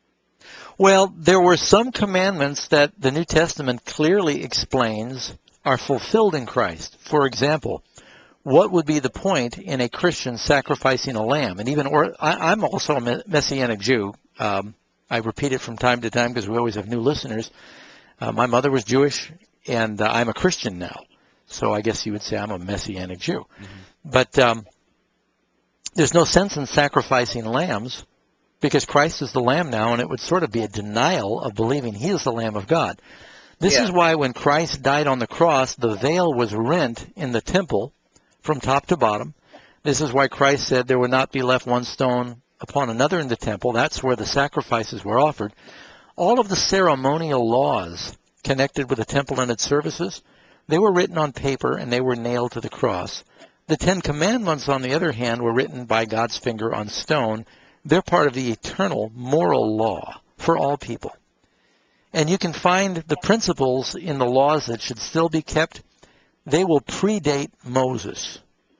Well, there were some commandments that the New Testament clearly explains are fulfilled in Christ. For example, what would be the point in a Christian sacrificing a lamb? And even, or I, I'm also a Messianic Jew. Um, I repeat it from time to time because we always have new listeners. Uh, my mother was Jewish, and uh, I'm a Christian now. So I guess you would say I'm a Messianic Jew. Mm-hmm. But um, there's no sense in sacrificing lambs because Christ is the Lamb now, and it would sort of be a denial of believing He is the Lamb of God. This yeah. is why when Christ died on the cross, the veil was rent in the temple from top to bottom. This is why Christ said there would not be left one stone upon another in the temple. That's where the sacrifices were offered. All of the ceremonial laws connected with the temple and its services, they were written on paper and they were nailed to the cross. The Ten Commandments, on the other hand, were written by God's finger on stone. They're part of the eternal moral law for all people. And you can find the principles in the laws that should still be kept. They will predate Moses.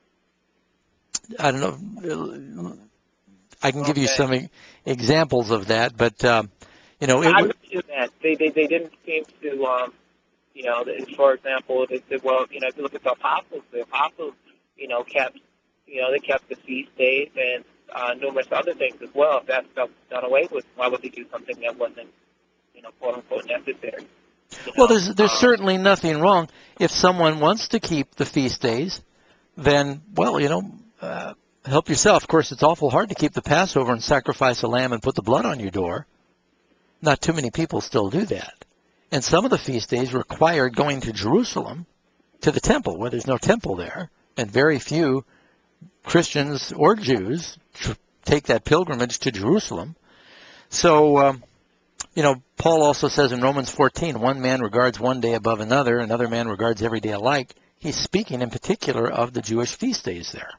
I don't know. I can give okay. you some e- examples of that, but, um, you know. It I w- would that. They, they, they didn't seem to, um, you know, for example, they said, well, you know, if you look at the apostles, the apostles, you know, kept, you know, they kept the feast days and uh, numerous other things as well. If that stuff was done away with, why would they do something that wasn't, you know, quote unquote necessary? You know? Well, there's there's um, certainly nothing wrong if someone wants to keep the feast days. Then, well, you know, uh, help yourself. Of course, it's awful hard to keep the Passover and sacrifice a lamb and put the blood on your door. Not too many people still do that. And some of the feast days required going to Jerusalem, to the temple, where there's no temple there, and very few Christians or Jews tr- take that pilgrimage to Jerusalem. So, um, you know, Paul also says in Romans fourteen, one man regards one day above another, another man regards every day alike. He's speaking in particular of the Jewish feast days there.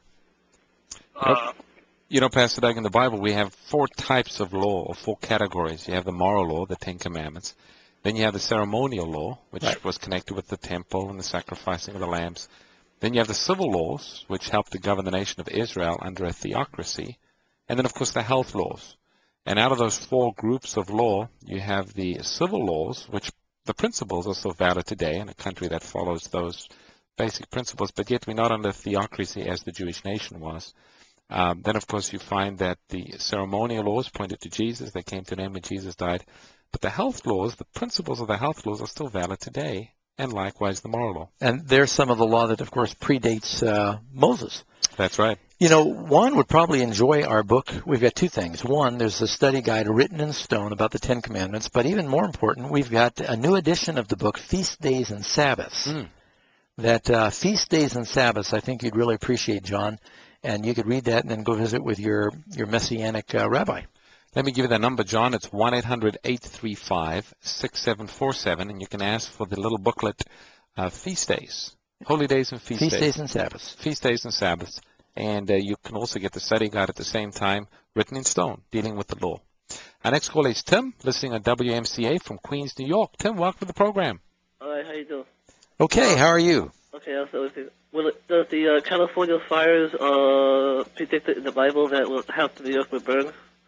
Uh, you know, Pastor Doug, in the Bible we have four types of law, or four categories. You have the moral law, the Ten Commandments. Then you have the ceremonial law, which right. was connected with the temple and the sacrificing of the lambs. Then you have the civil laws, which helped to govern the nation of Israel under a theocracy. And then, of course, the health laws. And out of those four groups of law, you have the civil laws, which the principles are still valid today in a country that follows those basic principles, but yet we're not under theocracy as the Jewish nation was. Um, then, of course, you find that the ceremonial laws pointed to Jesus. They came to an end when Jesus died. But the health laws, the principles of the health laws are still valid today, and likewise the moral law. And there's some of the law that, of course, predates uh, Moses. That's right. You know, Juan would probably enjoy our book. We've got two things. One, there's a study guide written in stone about the Ten Commandments. But even more important, we've got a new edition of the book, Feast Days and Sabbaths. Mm. That uh, Feast Days and Sabbaths, I think you'd really appreciate, John. And you could read that and then go visit with your, your Messianic uh, rabbi. Let me give you that number, John. It's one eight hundred, eight three five, six seven four seven, and you can ask for the little booklet, uh, Feast Days, Holy Days and Feast, Feast Days. Days and Sabbaths. Feast Days and Sabbaths. And uh, you can also get the study guide at the same time, written in stone, dealing with the law. Our next caller is Tim, listening on W M C A from Queens, New York. Tim, welcome to the program. Hi, how you doing? Okay, how are you? Okay, also, will it, does the uh, California fires uh, predict in the Bible that will half the earth will burn?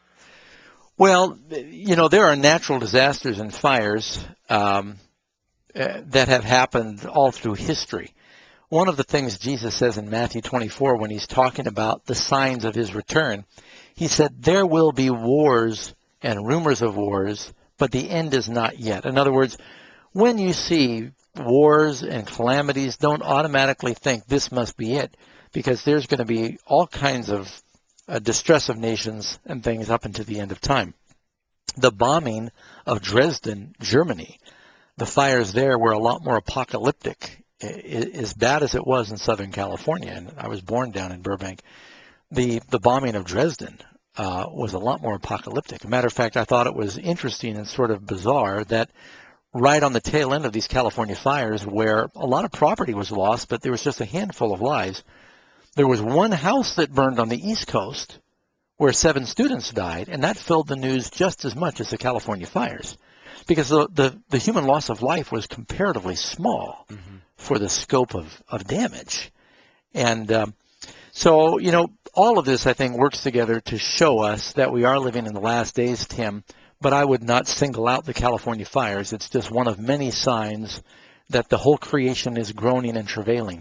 Well, you know, there are natural disasters and fires um, uh, that have happened all through history. One of the things Jesus says in Matthew twenty-four when he's talking about the signs of his return, he said, there will be wars and rumors of wars, but the end is not yet. In other words, when you see wars and calamities, don't automatically think this must be it, because there's going to be all kinds of uh, distress of nations and things up until the end of time. The bombing of Dresden, Germany, the fires there were a lot more apocalyptic, I- as bad as it was in Southern California, and I was born down in Burbank. The, the bombing of Dresden uh, was a lot more apocalyptic. As a matter of fact, I thought it was interesting and sort of bizarre that right on the tail end of these California fires, where a lot of property was lost, but there was just a handful of lives, there was one house that burned on the East Coast where seven students died, and that filled the news just as much as the California fires, because the the, the human loss of life was comparatively small mm-hmm. for the scope of, of damage. And um, so, you know, all of this, I think, works together to show us that we are living in the last days, Tim, but I would not single out the California fires. It's just one of many signs that the whole creation is groaning and travailing.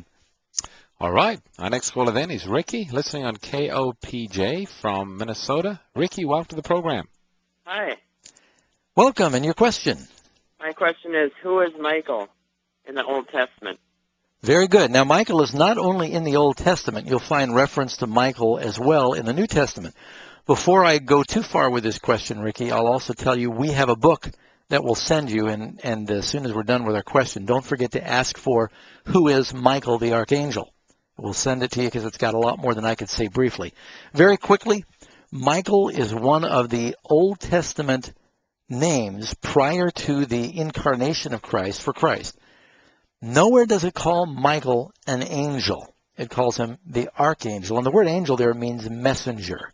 All right. Our next caller then is Ricky, listening on K O P J from Minnesota. Ricky, welcome to the program. Hi. Welcome, and your question? My question is, who is Michael in the Old Testament? Very good. Now, Michael is not only in the Old Testament. You'll find reference to Michael as well in the New Testament. Before I go too far with this question, Ricky, I'll also tell you we have a book that we'll send you, and, and as soon as we're done with our question, don't forget to ask for who is Michael the Archangel. We'll send it to you because it's got a lot more than I could say briefly. Very quickly, Michael is one of the Old Testament names prior to the incarnation of Christ for Christ. Nowhere does it call Michael an angel. It calls him the archangel. And the word angel there means messenger.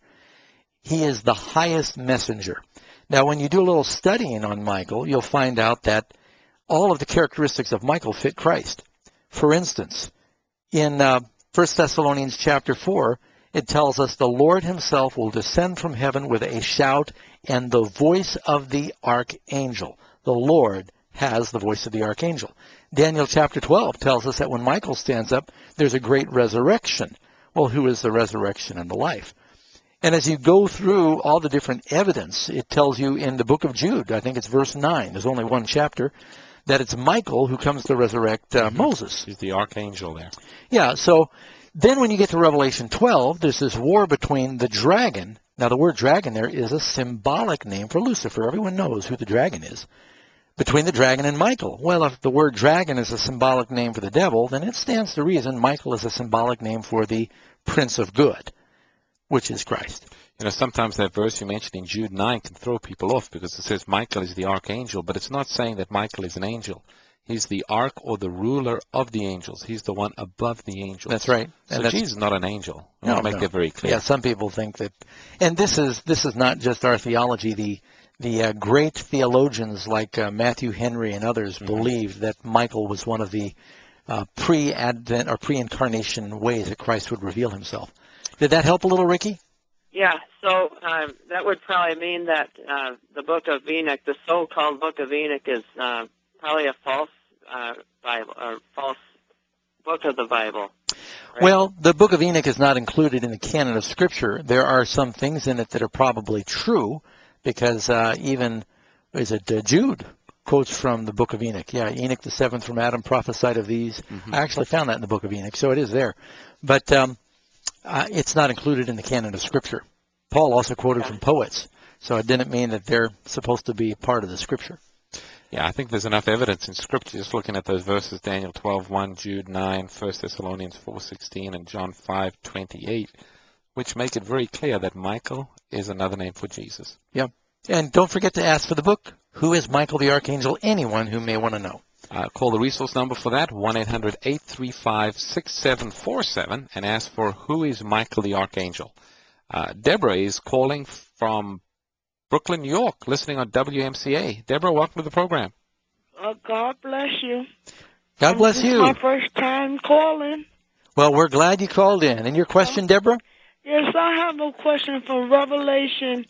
He is the highest messenger. Now, when you do a little studying on Michael, you'll find out that all of the characteristics of Michael fit Christ. For instance, in uh, First Thessalonians chapter four, it tells us the Lord himself will descend from heaven with a shout and the voice of the archangel. The Lord has the voice of the archangel. Daniel chapter twelve tells us that when Michael stands up, there's a great resurrection. Well, who is the resurrection and the life? And as you go through all the different evidence, it tells you in the book of Jude, I think it's verse nine, there's only one chapter, that it's Michael who comes to resurrect uh, Moses. He's the archangel there. Yeah, so then when you get to Revelation twelve, there's this war between the dragon. Now, the word dragon there is a symbolic name for Lucifer. Everyone knows who the dragon is. Between the dragon and Michael. Well, if the word dragon is a symbolic name for the devil, then it stands to reason Michael is a symbolic name for the Prince of Good, which is Christ. You know, sometimes that verse you mentioned in Jude nine can throw people off because it says Michael is the archangel, but it's not saying that Michael is an angel. He's the arch or the ruler of the angels. He's the one above the angels. That's right. So and that's, Jesus is not an angel. I no, want to make no. that very clear. Yeah, some people think that, and this is this is not just our theology. The the uh, great theologians like uh, Matthew Henry and others mm-hmm. believed that Michael was one of the uh, pre-advent or pre-incarnation ways that Christ would reveal himself. Did that help a little, Ricky? Yeah, so um, that would probably mean that uh, the Book of Enoch, the so-called Book of Enoch, is uh, probably a false uh, Bible or false book of the Bible. Right? Well, the Book of Enoch is not included in the canon of Scripture. There are some things in it that are probably true, because uh, even is it uh, Jude quotes from the Book of Enoch. Yeah, Enoch the seventh from Adam prophesied of these. Mm-hmm. I actually found that in the Book of Enoch, so it is there, but. Um, Uh, it's not included in the canon of Scripture. Paul also quoted from poets, so it didn't mean that they're supposed to be part of the Scripture. Yeah, I think there's enough evidence in Scripture, just looking at those verses, Daniel twelve one, Jude nine, First Thessalonians four sixteen, and John five twenty-eight, which make it very clear that Michael is another name for Jesus. Yeah, and don't forget to ask for the book, Who is Michael the Archangel? Anyone who may want to know. Uh, call the resource number for that, one eight hundred, eight three five, six seven four seven, and ask for Who is Michael the Archangel. Uh, Deborah is calling from Brooklyn, New York, listening on W M C A. Deborah, welcome to the program. Uh, God bless you. God bless this you. This is my first time calling. Well, we're glad you called in. And your question, Deborah? Yes, I have a question from Revelation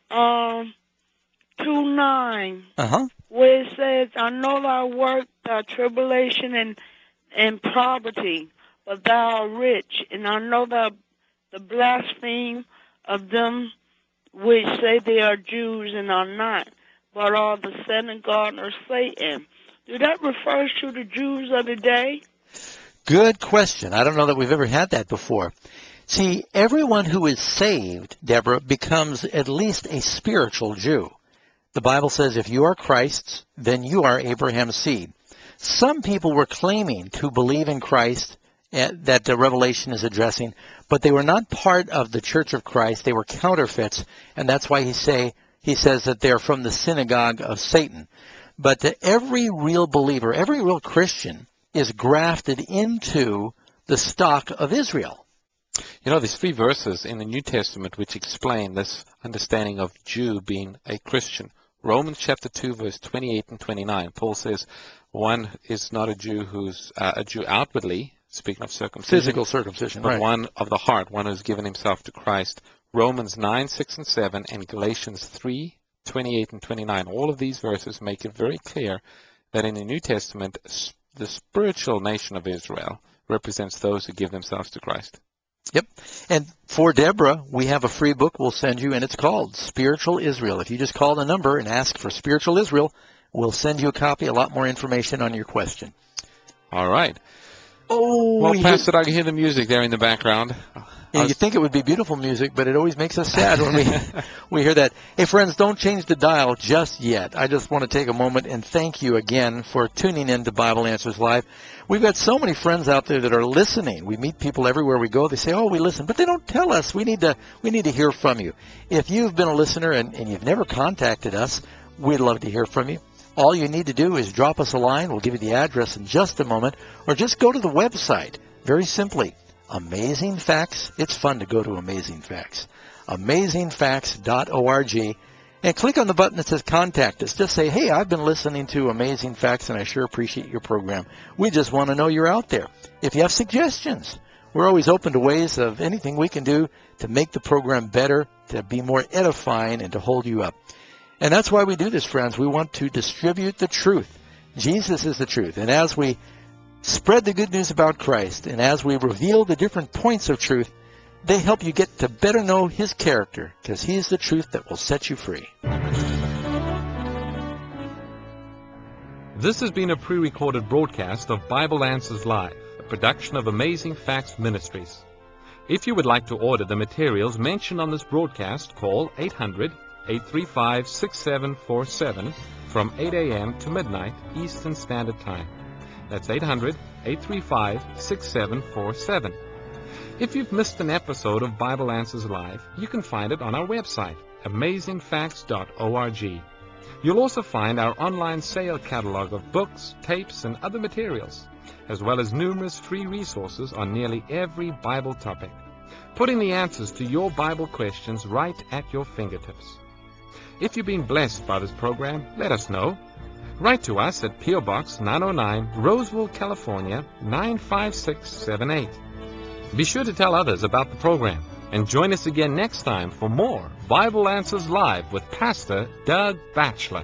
um, two nine. Uh-huh. Where it says, I know thy work, thy tribulation and and poverty, but thou art rich, and I know the the blaspheme of them which say they are Jews and are not, but are the synagogue or Satan. Do that refer to the Jews of the day? Good question. I don't know that we've ever had that before. See, everyone who is saved, Deborah, becomes at least a spiritual Jew. The Bible says if you are Christ's, then you are Abraham's seed. Some people were claiming to believe in Christ that the Revelation is addressing, but they were not part of the Church of Christ. They were counterfeits, and that's why he say he says that they're from the synagogue of Satan. But to every real believer, every real Christian is grafted into the stock of Israel. You know, there's three verses in the New Testament which explain this understanding of Jew being a Christian. Romans chapter two, verse twenty-eight and twenty-nine. Paul says one is not a Jew who's uh, a Jew outwardly, speaking of circumcision. Physical circumcision, but right. one of the heart, one who's given himself to Christ. Romans nine, six, and seven, and Galatians three, twenty-eight and twenty-nine. All of these verses make it very clear that in the New Testament, the spiritual nation of Israel represents those who give themselves to Christ. Yep. And for Deborah, we have a free book we'll send you, and it's called Spiritual Israel. If you just call the number and ask for Spiritual Israel, we'll send you a copy, a lot more information on your question. All right. Oh, well, we Pastor Doug, I hear the music there in the background. Yeah, you think it would be beautiful music, but it always makes us sad when we we hear that. Hey, friends, don't change the dial just yet. I just want to take a moment and thank you again for tuning in to Bible Answers Live. We've got so many friends out there that are listening. We meet people everywhere we go. They say, oh, we listen, but they don't tell us. We need to we need to hear from you. If you've been a listener and, and you've never contacted us, we'd love to hear from you. All you need to do is drop us a line. We'll give you the address in just a moment, or just go to the website. Very simply, Amazing Facts. It's fun to go to Amazing Facts. amazing facts dot org. And click on the button that says Contact Us. Just say, hey, I've been listening to Amazing Facts, and I sure appreciate your program. We just want to know you're out there. If you have suggestions, we're always open to ways of anything we can do to make the program better, to be more edifying, and to hold you up. And that's why we do this, friends. We want to distribute the truth. Jesus is the truth. And as we spread the good news about Christ, and as we reveal the different points of truth, they help you get to better know His character, because He is the truth that will set you free. This has been a pre-recorded broadcast of Bible Answers Live, a production of Amazing Facts Ministries. If you would like to order the materials mentioned on this broadcast, call eight hundred, eight three five, six seven four seven from eight a.m. to midnight Eastern Standard Time. That's eight hundred, eight three five, six seven four seven. If you've missed an episode of Bible Answers Live, you can find it on our website, amazing facts dot org. You'll also find our online sale catalog of books, tapes, and other materials, as well as numerous free resources on nearly every Bible topic, putting the answers to your Bible questions right at your fingertips. If you've been blessed by this program, let us know. Write to us at P O Box nine oh nine, Roseville, California, nine five six seven eight. Be sure to tell others about the program, and join us again next time for more Bible Answers Live with Pastor Doug Batchelor.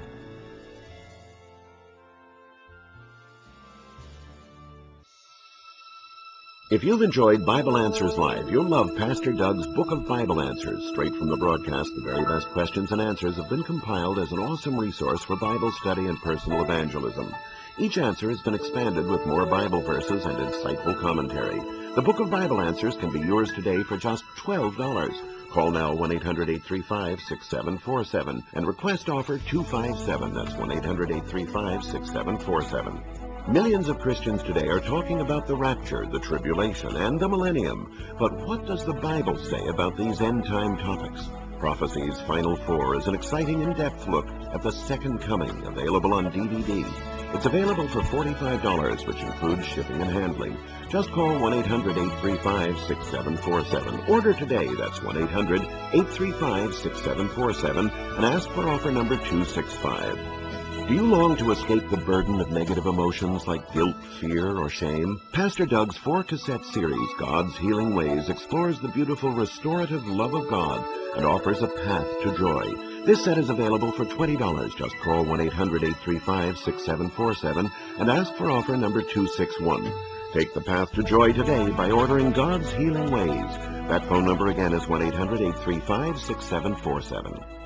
If you've enjoyed Bible Answers Live, you'll love Pastor Doug's Book of Bible Answers. Straight from the broadcast, the very best questions and answers have been compiled as an awesome resource for Bible study and personal evangelism. Each answer has been expanded with more Bible verses and insightful commentary. The Book of Bible Answers can be yours today for just twelve dollars. Call now one eight hundred, eight three five, six seven four seven and request offer two five seven. That's one eight hundred, eight three five, six seven four seven. Millions of Christians today are talking about the rapture, the tribulation, and the millennium. But what does the Bible say about these end-time topics? Prophecy's Final Four is an exciting in-depth look at the second coming, available on D V D. It's available for forty-five dollars, which includes shipping and handling. Just call one eight hundred, eight three five, six seven four seven. Order today. That's one eight hundred, eight three five, six seven four seven, and ask for offer number two six five. Do you long to escape the burden of negative emotions like guilt, fear, or shame? Pastor Doug's four-cassette series, God's Healing Ways, explores the beautiful restorative love of God and offers a path to joy. This set is available for twenty dollars. Just call one eight hundred, eight three five, six seven four seven and ask for offer number two six one. Take the path to joy today by ordering God's Healing Ways. That phone number again is one eight hundred, eight three five, six seven four seven.